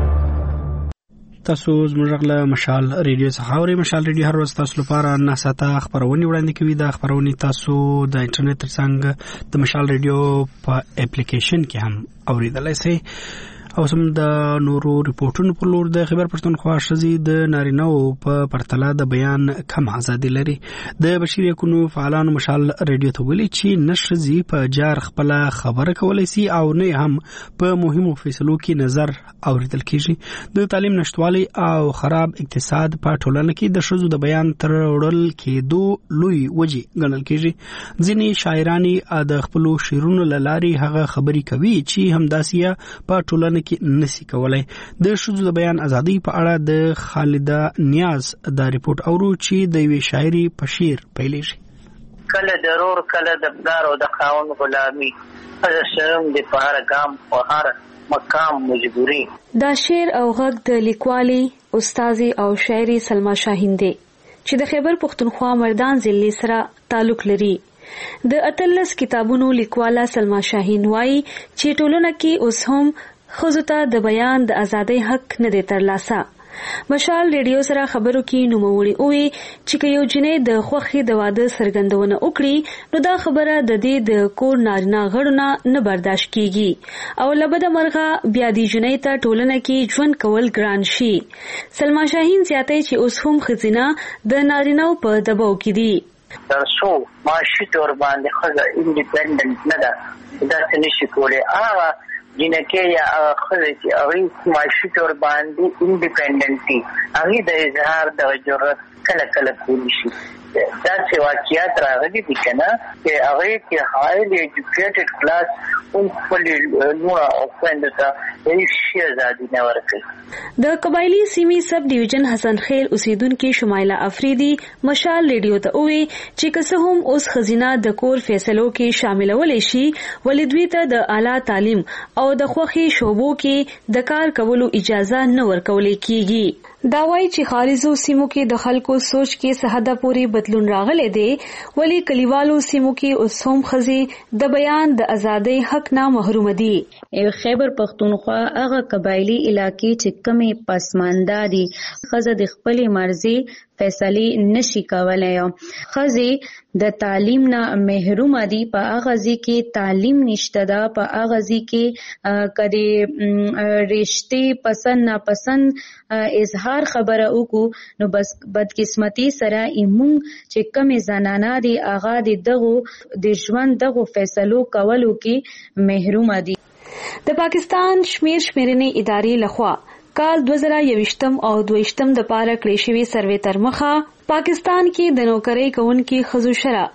تاسو زموږ له مشال ریډیو څخه اورئ۔ مشال ریډیو هر ورځ تاسو لپاره 9 ساعته خبرونه وړاندې کوي۔ دا خبرونه تاسو د انټرنیټ ترڅنګ د مشال ریډیو په اپلیکیشن کې هم اوریدلای شئ۔ او سم د نورو ریپورتونو پر لور د خبر پښتونخوا شزي د نارینه‌و په پرتله د بیان کم ازادي لري۔ د بشري حقوقو فعالانو مشال ریډیو ته ویلي چې نشزي په جار خپل خبره کولای شي او نه هم په مهمو فیصلو کې نظر اوریدل کیږي۔ د تعلیم نشټوالي او خراب اقتصاد په ټولنه کې د شزو د بیان تر وړل کېدو لوی وجي ګڼل کیږي۔ ځینې شاعرانی د خپل شعرونو لاري هغه خبري کوي چې همداسیا په ټولنه کې نسی کولای۔ د شذو د بیان ازادي په اړه د خالده نیاز دا ریپورت اورو چې د وی شاعري په شعر پیلېږي۔ کله ضرور کله د بلار او د خاون غلامي از شرم د پهر ګام او هر مقام مجبوري۔ دا شعر او غږ د لیکوالي استاذي او شاعري سلما شاهین دی چې د خیبر پښتونخوا مردان ضلع سره تعلق لري۔ د 18 کتابونو لیکواله سلما شاهین وایي چې ټولنه کې اوس هم ښځو ته د بیان د ازادۍ حق نه دی ترلاسه۔ مشال ریډیو سره خبرو کې نوموړي وی چې که یو جنې د خوښۍ د واده څرګندونه وکړي نو دا خبره د دې د کور نارینه غړو نه برداشت کیږي او لبد مرغه بیا د جنې ته ټولنه کې ژوند کول ګران شي۔ سلما شاهین زیاتوي چې اوس هم ښځینه د نارینه په دباو کې دي، ترڅو معاشي تور باندې ښځه انډیپندنت نه ده، داسې نشي کولی هغه جنکه یا خزه چې هغه معاشي تور باندې انډیپندنت دي، هغه د اظهار د جرأت کله کولی شي۔ دا چې واقعیت راغلي دي کنه چې هغه کې هایلی ایجوکیټډ کلاس اون خپل نو او څنګه ته هیڅ شي ازادي نه ورکړي۔ د قبایلی سیمې سب ډیویژن حسن خیل اوسیدونکو شمایله افریدي مشال ریډیو ته وی چې که هم اوس خزینه د کور فیصلو کې شاملولې شي ولې دوی ته د اعلی تعلیم او د خوخي شوبو کې د کار کولو اجازه نه ورکول کیږي۔ دا وایي چې خارجو سیمو کې د خلکو سوچ کې سحده پوری بدلون راغلی دی ولی کلیوالو سیمو کې اوس هم ښځې د بیان د ازادۍ حق نه محروم دي۔ خیبر پښتونخوا هغه قبایلی علاقې چې کمې پسمانده دي ښځه د خپلې مرزي فیصلې نشي کولای، ښځې د تعلیم نه محروم دي، په هغه ځای کې تعلیم نشته ده، په هغه ځای کې کدي رشتې پسند ناپسند اظهار خبره وکړو نو بس بدقسمتي سره ایمون چې کمې زنانه دي هغه د ژوند دغه فیصلو کولو کې محروم دي۔ د پاکستان شمیرنې ادارې لخوا کال 2021 او 22 د پاره کړی شوی سروې تر مخه پاکستان کې د نوکرۍ کوونکو ښځو شرح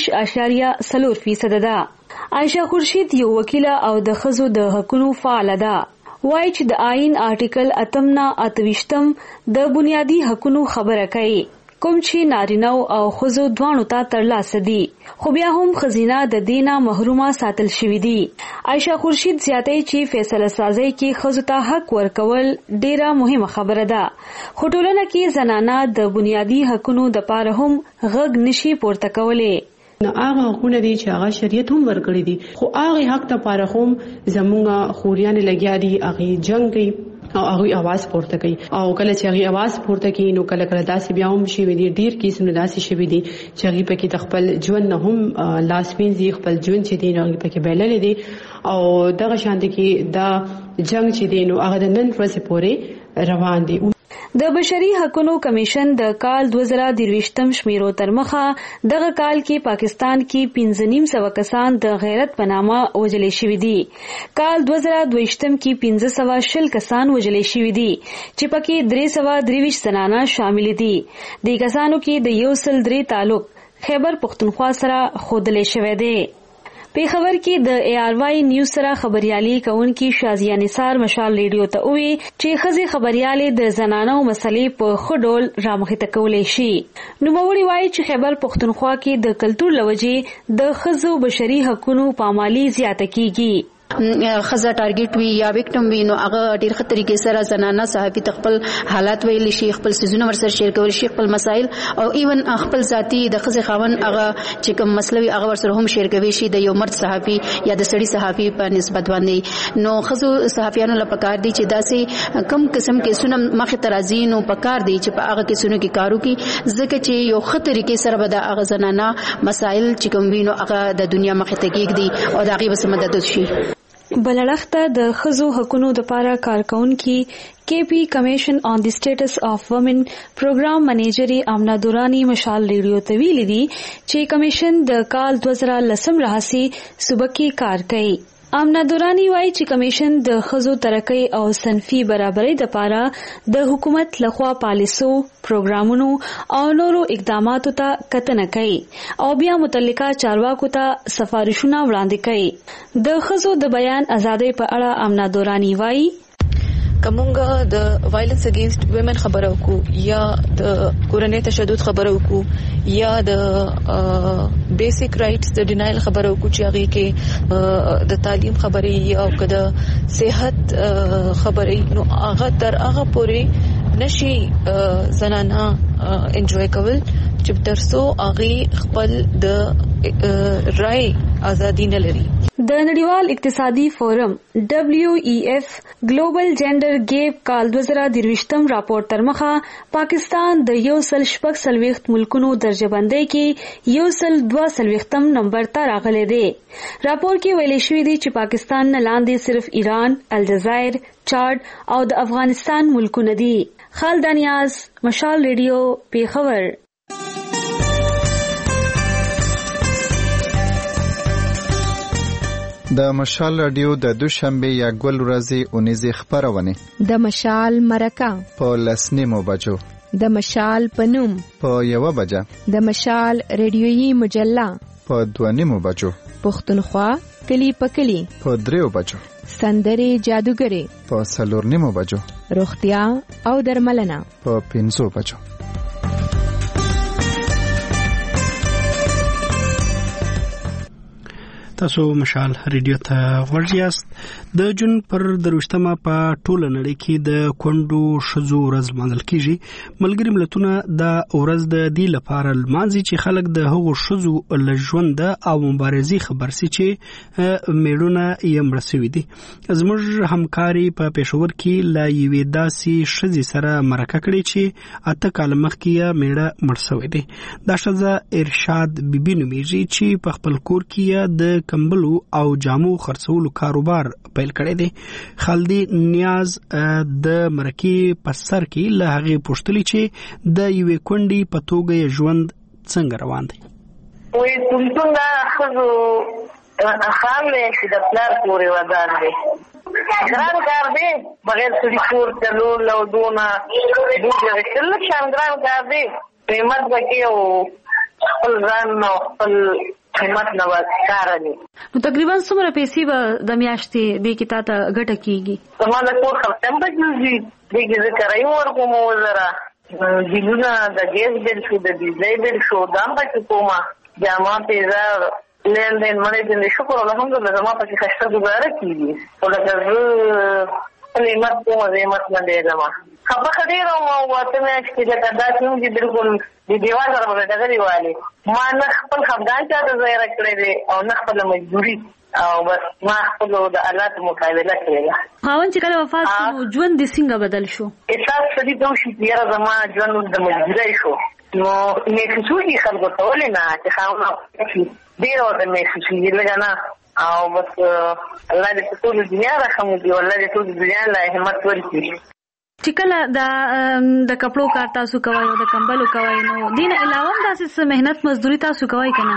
21.4% ده۔ عائشہ خورشید یو وکیله او د ښځو د حقوقو فعال ده، وایي چې د آئین آرټیکل 28 د بنیادی حقوقو خبره کوي کوم چې نارینه او ښځو دواړو ته ترلاسه دي، خو بیا هم ښځینه د دې نه محرومه ساتل شوي دي. عایشه خورشید زیاتوي چې فیصله سازۍ کې ښځو ته حق ورکول ډیره مهمه خبره ده، خو ټولنه کې زنانه د بنیادي حقونو دپاره هم غږ نشي پورته کولی. هغه حقونه دي چې هغه شریعت هم ورکړي دي، خو هغه حق لپاره هم زموږ خوریان لګیا دي، هغه جنگ کوي او هغه आवाज پورته کوي. او کله چې هغه आवाज پورته کوي نو کله کله داسې بیا هم شي دي، ډیر کیسونه داسې شوي دي چې هغه پکې د خپل ژوند نه هم لاس وینځي، خپل ژوند چې دی هغه پکې بلل دي. او دغه شان دي کې دا جنگ چې دی نو هغه د نن ورځې پورې روان دي. د بشري حقوقو کمیشن د کال 2023 شمیرو تر مخه دغه کال کې پاکستان کې 1500 کسان د غیرت په نامه وژل شوي دي. کال 2022 کې 1520 کسان وژل شوي دي چې پکې 323 زنانه شامل دي. د کسانو کې د 103 تعلق خیبر پختونخوا سره خودلې شوی دی. پیښور کې د ARY نیوز سره خبريالي کوونکی شازیه نثار مشال ریډیو ته وویل چې ښځې خبريالي د زنانو مسلې په ښه ډول رامخته کولی شي. نوموړي وایي چې خیبر پختونخوا کې د کلتور لوجې د ښځو بشري حقوقو پامالي زیاته کیږي. خزه ټارګټ وی یا وکټم وی نو هغه ډیر خطر طریقې سره زنانه صحافي خپل حالات ویل شي، خپل سيزونه ورسره شیر کول شي، خپل مسائل او ایون خپل ذاتی د خزه خاون هغه چې کوم مسلوي هغه ورسره هم شیر کوي شي د یو مرد صحافي یا د سړي صحافي په نسبت باندې. نو خزو صحافیانو لپاره کار دي چې داسې کم قسم کې سونه مخه ترازی نو پکار دي چې په هغه کې سونه کې کارو کې ځکه چې یو خطر طریقې سره به د هغه زنانه مسائل چې کوم وینو هغه د دنیا مخه ته کېږي او د هغه به مدد شي. بلړښت د ښځو حقوقو لپاره کارکونکي KP کمیشن آن دی سټیټس اف وومن پروګرام منیجر امنا دورانی مشال ریډیو ته ویلي دي چې کمیشن د کال 2010 راهسي صوبکي کار کوي. امنا دورانی وایي چې کمیشن د ښځو ترقۍ او صنفي برابرۍ لپاره د حکومت لخوا پالیسو، پروګرامونو او نورو اقداماتو ته کتنه کوي او بیا متعلقه چارواکو ته سفارشونه وړاندې کوي. د ښځو د بیان ازادۍ په اړه امنا دورانی وایي کومګه د وایلنس اگینست ویمن خبرو کو یا د کورنۍ تشدد خبرو کو یا د بیسیک رائټس د ډینایل خبرو کو چې هغه کې د تعلیم خبرې او کده صحت خبرې نو هغه تر هغه پورې نشي زنانه انجوای کول چې ترڅو هغه خپل د رائے ازادي نه لري. د نړیوال اقتصادي فورم WEF ګلوبل جندر ګیپ کال 2023 راپور تر مخه پاکستان د 140 ملکونو درجه بندۍ کې 142 نمبر ته راغلی دی. راپور کې ویل شوی دی چې پاکستان نه لاندې صرف ایران، الجزایر، چاد او د افغانستان ملکونه دي. خالد نیاز، مشال ریډیو، پیښور. د مشال رادیو د دوشنبه یا ګول ورځې اونیزه خبرونه د مشال مرکه په لسنیمو بجو، د مشال پنوم په 1 بجه، د مشال ریډیویي مجله په 2 بجو، پښتونخوا کلی په کلی په 3 بجو، سندري جادوګری په 4 بجو، روغتیا او درملنه په 5 بجو. تاسو مشال ریډیو ته ورځیاست. د جون پر 23مه په ټوله نړۍ کې د کونډو ښځو ورځ لمانځل کیږي. ملګري ملتونه د ورځ د دې لپاره لمانځي چې خلک د هغو ښځو له ژوند او مبارزې خبر سي چې میړونه یې مړ شوي دي. زموږ همکاري په پېښور کې له یوې داسې ښځې سره مرکه کړې چې 8 کال مخکې یې میړه مړ شوی دی. دا ښځه ارشاد بیبي نومیږي چې په خپل کور کې د کمبلو او جامو خرڅولو کاروبار پیل کړی دی. خالدی نیاز د مرکې په سر کې له هغې پوښتلې چې د یوې کونډې په توګه ژوند څنګه روان دی. وی تلتون دا خزو خام دی چې د پلار پورې ودان دی. ګران کار دی بغیر سړي کور چلول او دونه دوجه ویشتل شان ګران کار دی. قیمت پکې او خپل ځان او خپل قیمت نو کارني. نو تقریبا څومره پیسې به د میاشتې د کی ته ګټه کیږي؟ زما د کور خرڅم به کیږي دغه ذکر یو ورکوم وزره بیلونه د ګیس بیل شو د بجلی بیل شو دا هم پکې کومه جامه پیزه لین دین مړی دې شکر الحمدلله زما پکې خسته ګزاره کېږي خو لکه زه نعمت کومه زحمت نه دی زما خبره ډېره وه اته میاشتې لکه داسې هم چې بلکل د دیوال سره به ډغرې والې ما نه خپل خفګان چاته ظاهره کړی دی او نه خپله مجبوري او بس ما خپلو د حالاتو مقابله کړې ده. خاوند چې کله وفات شو ژوند دې څنګه بدل شو؟ احساس سړي ته وشي چې یاره زما ژوند د مجبورۍ شو نو محسوسېږي خلکو ته ولې نه چې خاوند ډېر ورته محسوسېږي لږه نه او بس الله دې په ټولو دنیا رحم وکړي او الله دې ټولو دنیا له همت ورکړي. چې کله د کپړو کار تاسو کوئ او د کمبلو کوئ نو دې نه علاوه هم داسې څه محنت مزدوري تاسو کوئ که نه؟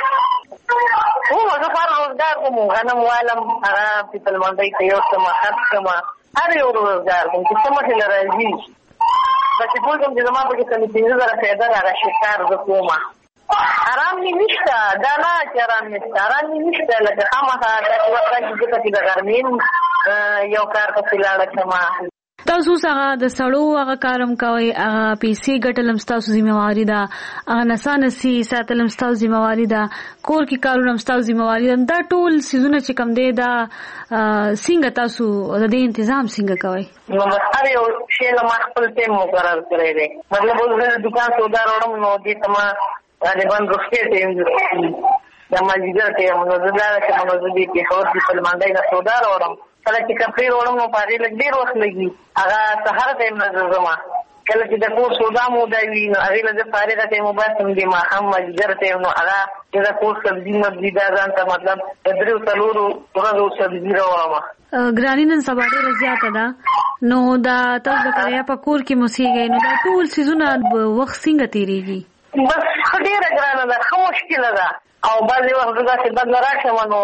زه کار روزګار کوم غنم والم هغه پیپل منډۍ ته یو څه خرڅ کړم هر یو روزګار کوم چې څه مخې له راځي بس چې پوه کړم چې زما پکې څه 15,000 پیدا راغی شکار زه کوم آرام مې نشته دا نه چې آرام نشته آرام مې نشته لکه خامخا داسې وخت راشي ځکه چې د غرمې یو کار پسې لاړه کړم. تاسو هغه د سړو هغه کارم کوي هغه پیسې ګټل هم ستاسو ذمہواري ده هغه نسانسي ساتل هم ستاسو ذمہواري ده کور کې کارونه هم ستاسو ذمہواري ده دا ټول څیزونه چې کم دی دا څنګه تاسو د دې تنظیم څنګه کوئ؟ نو هر یو شی له ما خپل ټیم مقرر کړی دی مطلب اوس زه د دوکان سودا راوړم نو دې ته ما غالبا روغتیا ټیم د مازدیګر ټیم نو زه دا چې نو زه دې پېښور کې په منډۍ نه سودا راوړم کله چې کپړې وړم نو په هغې لږ ډېر وخت لګي هغه سهار ټایم نه زه ځم کله چې د کور سودا موده وي نو هغې له زه فارغه ټایم وباسم د ماښام مازدیګر ټایم نو هغه چې د کور سبزي مبزي دا ځان ته مطلب د 3-4 ورځو سبزي راوړم. ګراني نن سبا ډېره زیاته ده نو دا تاسو د کریا په کور کې موسیږئ نو دا ټول څیزونه وخت څنګه تېرېږي؟ بس ښه ډېره ګرانه ده ښه مشکله ده او بعضې وخت زه داسې بد نه راشم نو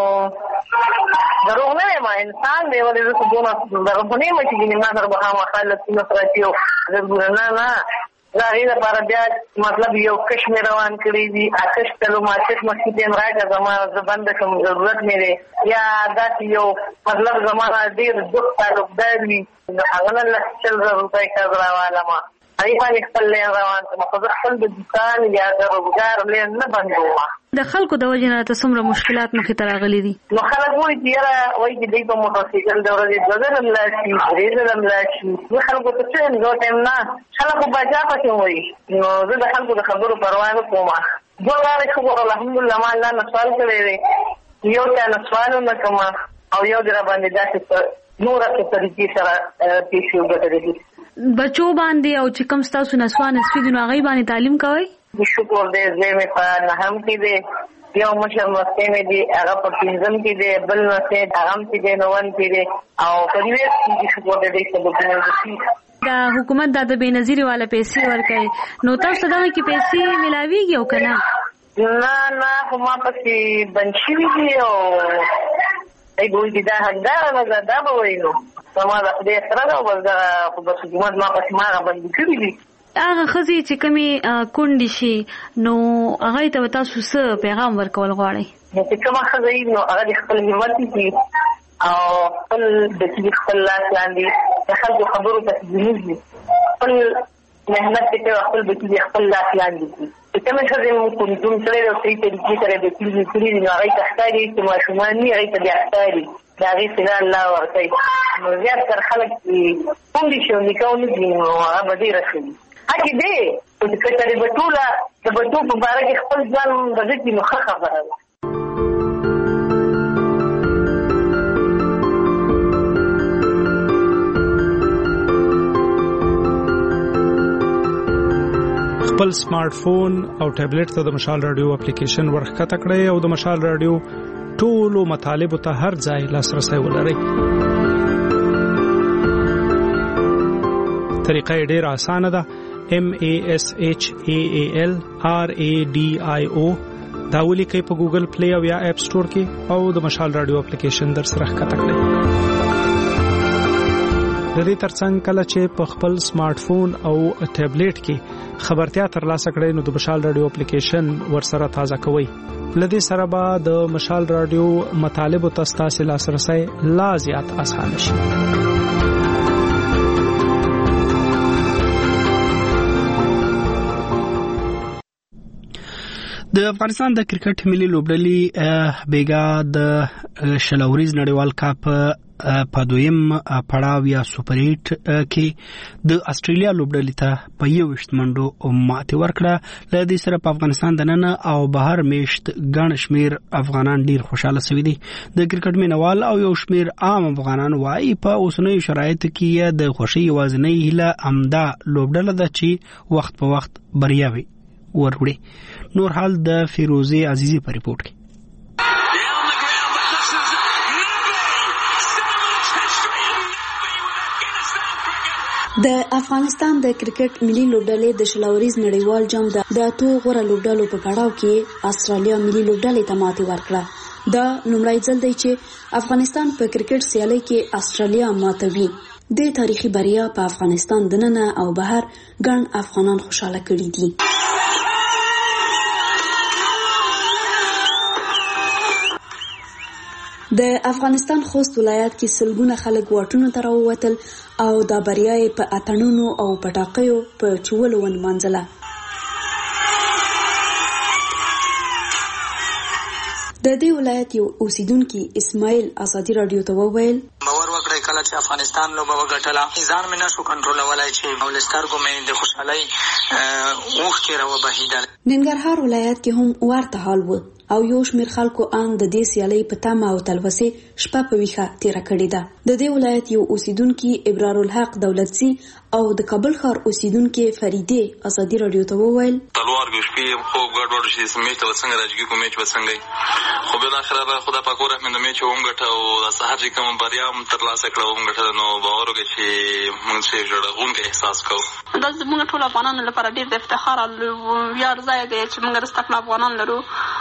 دروغ نه یم انسان دی ولې زه خو دونه دغه خو نه یم چې ګینې ما سره به خامخا لسونه پراتي او زرګونه نه د هغې لپاره بیا مطلب یو کش مې روان کړی دي آتش تلو ماچس مخکې ټیم راکړه زما زه بنده کړم ضرورت مې دی یا داسې یو مطلب زما ډېر دښت تعلقدار وي هغه نه 100,000 روپۍ قرض راوالمه هغې باندې خپل لین روان کړم خو زه خپل د دوکان یا د روزګار لین نه بندوم. د خلکو د وجې نه ته څومره مشکلات مخې ته راغلي دي؟ نو خلک وایي چې یاره وایي چې دوی په موټرسایکل د ورځې 2 ځله ملا شي 3 ځله ملا شي زه خلکو ته څه یم زه ټایم نه خلکو باچا پسې وایي نو زه د خلکو د خبرو پروا نه کوم 2 لارې شکر الحمدلله ما الله نه سوال کړی دی یو چا نه سوال نه کوم او یو دې راباندې داسې نوره څه طریقې سره پیسې وګټلې دي. بچو باندې او چې کوم ستاسو نسوان نسوي دي نو هغوی باندې تعلیم کوئ؟ شکر دی زوی مې په 9م کې دی یو مشر مستی مې دی هغه په 5م کې دی بل مستی هغه هم چې دی 9م کې دی او په یونیورسټي کې شکر دی دوی سبقونه زده دا حکومت دا د بېنظیرې والا پیسې ورکوي نو تاسو دغه کې پیسې میلاویږي او که نه؟ نه خو ما پسې بند شوي دي او ای ګوي چې دا حقداره نه ده دا به وایي نو زما د خدای سره ده او بس دغه خو بس حکومت ما پسې ما هغه بندي کړي دي. هغه ښځې چې کومې کونډې شي نو هغوی ته به تاسو څه پیغام ورکول غواړئ؟ چې کومه ښځه وي نو هغه د خپل همت وکړي او خپل بچي خپل لاس لاندې د خلکو خبرو ته ځینېږي خپل محنت چې کوي خپل بچي خپل لاس لاندې کړي چې کومې ښځې مو کومتون کړی او صحیح طریقې سره بچي یې کړي دي نو هغوی ته ښکاري چې ماشومان وي هغوی ته بیا ښکاري د هغې صدا الله ورکوي نو زیات تر خلک چې کونډې شي او نکاح ونه کړي نو هغه به ډېره ښه وي حق دی چې کچاري بټوله د بټو په باره کې خپل ځان بدل کړي نو ښه خبره ده. خپل سمارټ فون او ټابلیټ ته د مشال رادیو اپلیکیشن ورښکته کړئ او د مشال رادیو ټولو مطالبو ته هر ځای لاسرسی ولرئ. طریقه یې ډېره اسانه ده MASHAALRADIO دا ولیکئ په ګوګل پلی او یا اپ سٹور کې او د مشال رادیو اپلیکیشن در سره ښکته کړئ. د دې ترڅنګ کله چې په خپل سمارټ فون او ټابلیټ کې خبرتیا ترلاسه کړئ نو د مشال رادیو اپلیکیشن ورسره تازه کوئ. لدې سره به د مشال رادیو مطالبو ته ستاسو لاسرسی لا زیات اسانه شي. د افغانستان د کرکټ ملي لوبډلې بیګا د شلوريز نړیوال کاپ په دویم پړاو یا سوپر 8 کې د استرالیا لوبډلې ته په 21 منډو ماته ورکړه. له دې سره په افغانستان د نن او بهر میشت ګڼ شمیر افغانان ډیر خوشاله شوي دي. د کرکټ مینوال او یو شمیر عام افغانان وايي په اوسنیو شرایطو کې د خوشي وازنۍ هله امدا لوبډله ده چې وخت په وخت بریاوي وروړي. نور حال د فیروزی عزیزی په ریپورت کې. د افغانستان د کرکټ ملي لوبډلې د شلوريز نړیوال جام د اتو غوړه لوبډلو په پړاو کې استرالیا ملي لوبډلې ته ماتې ورکړه. دا لومړی ځل دی چې افغانستان په کرکټ سیالي کې استرالیا ماتوي. د تاریخي بریا په افغانستان دننه او بهر ګڼ افغانان خوشاله کړي دي. د افغانستان خوست ولایت کې سلګونه خلک واټونو ته راووتل او دا بریا په اتڼونو او پټاقیو په چولو ونمانځله. د دې ولایت یو اوسیدونکي اسماعیل ازادي رادیو ته وویل باور وکړئ کله چې افغانستان لوبه وګټله ځان مې نشو کنټرولولای چې ولسترګو مې د خوشحالۍ اوښکې راوبهېدل. ننګرهار ولایت کې هم ورته حال و او یو شمېر خلکو ان د دې سیالۍ په تمه او تلوسې شپه په ویښه تیره کړې ده. د دې ولایت یو اوسیدونکي ابرار الحق دولتزي او د کابل ښار اوسیدونکي فریدې ازادي رادیو ته وویل تلوار شپې خو ګډوډ شي سمې ته څنګه راځي کوم میچ وسنګي خو بل اخر به خدا پاک ورحمت د میچ هم ګټه او د سحر چې کوم بریا هم ترلاسه کړو هم ګټه نو باور وکړي چې موږ څه جوړونکو احساس کوو. دا زموږ ټول افغانانو لپاره ډېر د افتخار او ویاړ ځای دی چې موږ رستقل افغانان لرو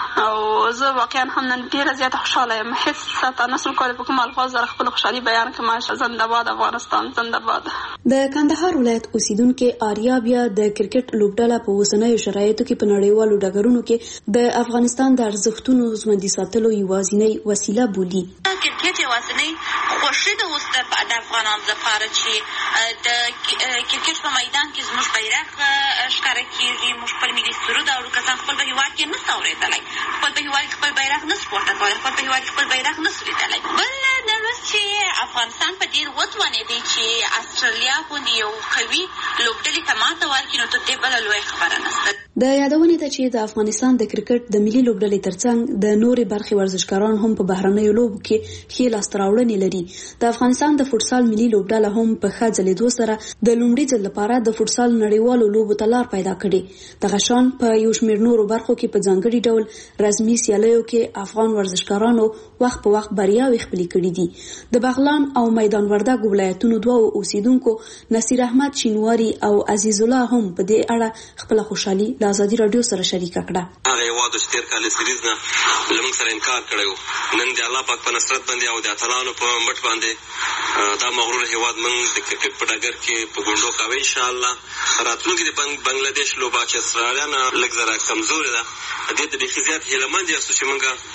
او زه واقعا هم نن ډېره زیاته خوشحاله یم. هېڅ ساته نسم کولی په کوم الفاظ سره خپل خوشحالي بیان کړم. زنده باد افغانستان، زنده باد. د کندهار ولایت اوسیدونکو آریا بیا د کرکټ لوبډله په اوسنیو شرایطو کې په نړیوالو ډګرونو کې د افغانستان د ارزښتونو ژوندي ساتلو یوازینۍ وسیله بولي. کرکټ یوازینۍ خوښي ده اوس د افغانانو لپاره چې د کرکټ په میدان کې زموږ بیرغ ښکاره کېږي، موږ خپل ملي سرود اورو. کسان خپل په هېواد کې نشته اورېدلی، خپل په هېواد کې خپل بیرغ نشي پورته کولی، خپل په هېواد کې خپل بیرغ نشي لیدلی. بل دا روز چې افغانستان په ډېر وځوانېدی چې استرالیا غوندې یو قوي لوبډلې ته ماته ورکړي، نو تر دې بله لویه خبره نشته. د یادونې ده چې د افغانستان د کرکټ د ملي لوبډلې ترڅنګ د نورې برخې ورزشکاران هم په بهرنیو لوبو کې ښې لاسته راوړنې لري. د افغانستان د فوټسال ملي لوبډله هم په ښه ځلېدو سره د لومړي ځل لپاره د فوټسال نړیوالو لوبو ته لار پیدا کړې. دغه شان په یو شمېر نورو برخو کې په ځانګړي ډول رسمي سیالیو کې افغان ورزشکارانو وخت په وخت بریاوې خپلې کړې دي. د بغلان او میدان وردګ ولایتونو دوه اوسیدونکو نصیر احمد شینواری او عزیز الله هم په دې اړه خپل خوشحالي د ازادي رادیو سره شریکه کړه. هغه یواد چې تیر کال سیریز نه لمن سره انکار کړو، نن د الله پاک په نصرت باندې او د اتلانو په مټ باندې دا مغرور هیواد موږ د کرکټ په ډګر کې په ګوندو کوي. ان شاء الله راتلونکي د بنگلاديش لوبه چې استرالیا نه لږ زره کمزوري ده، دې ته ډېر زیات هیلمند یو چې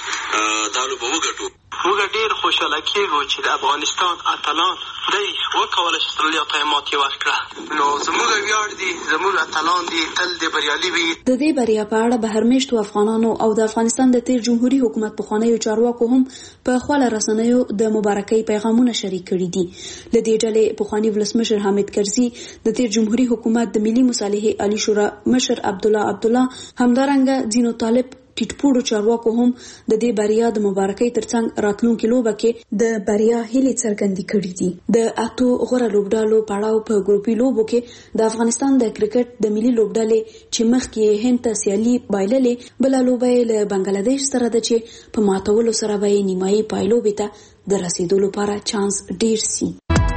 موږ دا لوبه وګټو. موږ ډېر خوشاله کېږو چې د افغانستان اتلان دی وکولی چې استرالیا ته یې ماتې ورکړه. نو زموږ ویاړ دي، زموږ اتلان دي تل د بریالي وي. د دې بریا په اړه بهرمیشتو افغانانو او د افغانستان د تیر جمهوریت حکومت پخوانیو چارواکو هم په خپل رسنیو د مبارکۍ پیغامونه شریک کړي دي. له دې ډلې پخوانی ولسمشر حامد کرزي، د تیر جمهوریت حکومت د ملي مصالحې عالی شورا مشر عبدالله همدارنګه ځینو طالب ټیټپوړو چارواکو هم د دې بریا د مبارکۍ ترڅنګ راتلونکي لوبه کې د بریا هیلې څرګندې کړې دي. د اتو غوره لوبډالو پړاو په ګروپي لوبو کې د افغانستان د کرکټ د ملي لوبډلې چې مخکې هند ته سیالي بایللې، بله لوبه یې له بنگلاديش سره ده چې په ماتولو سره به یې نیمایي پایلوبې ته د رسیدو لپاره چانس ډیر سي.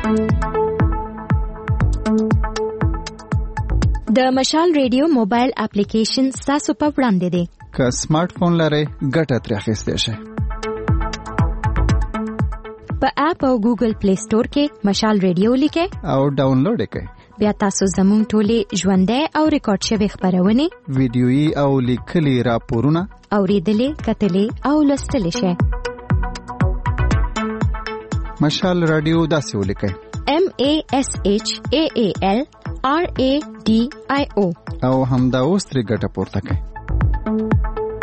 د مشال ریډیو موبایل اپلیکیشن ستاسو په وړاندې دی. که سمارټ فون لرئ ګټه ترې اخیستی شئ. په اپ او ګوګل پلی سٹور کې مشال ریډیو لیکئ او ډاونلوډ یې کړئ. بیا تاسو زموږ ټولې ژوندۍ او ریکارډ شوې خپرونې، ویډیويي او لیکلي راپورونه اورېدلې، کتلې او لوستلی شئ. مشال رادیو داسې ولیکئ: MASHAAL RADIO او همدا اوس ترې ګټه پورته کړئ.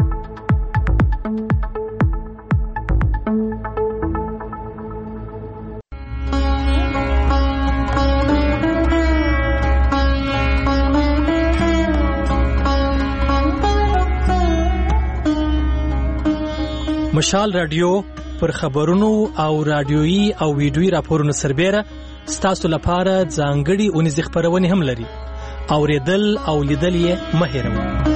مشال رادیو پر خبرونو او رادیويي او ویډیويي راپورونو سربېره ستاسو لپاره ځانګړي اونیزې خبرونه هم لري. اوریدل او لیدل یې مه هېروئ.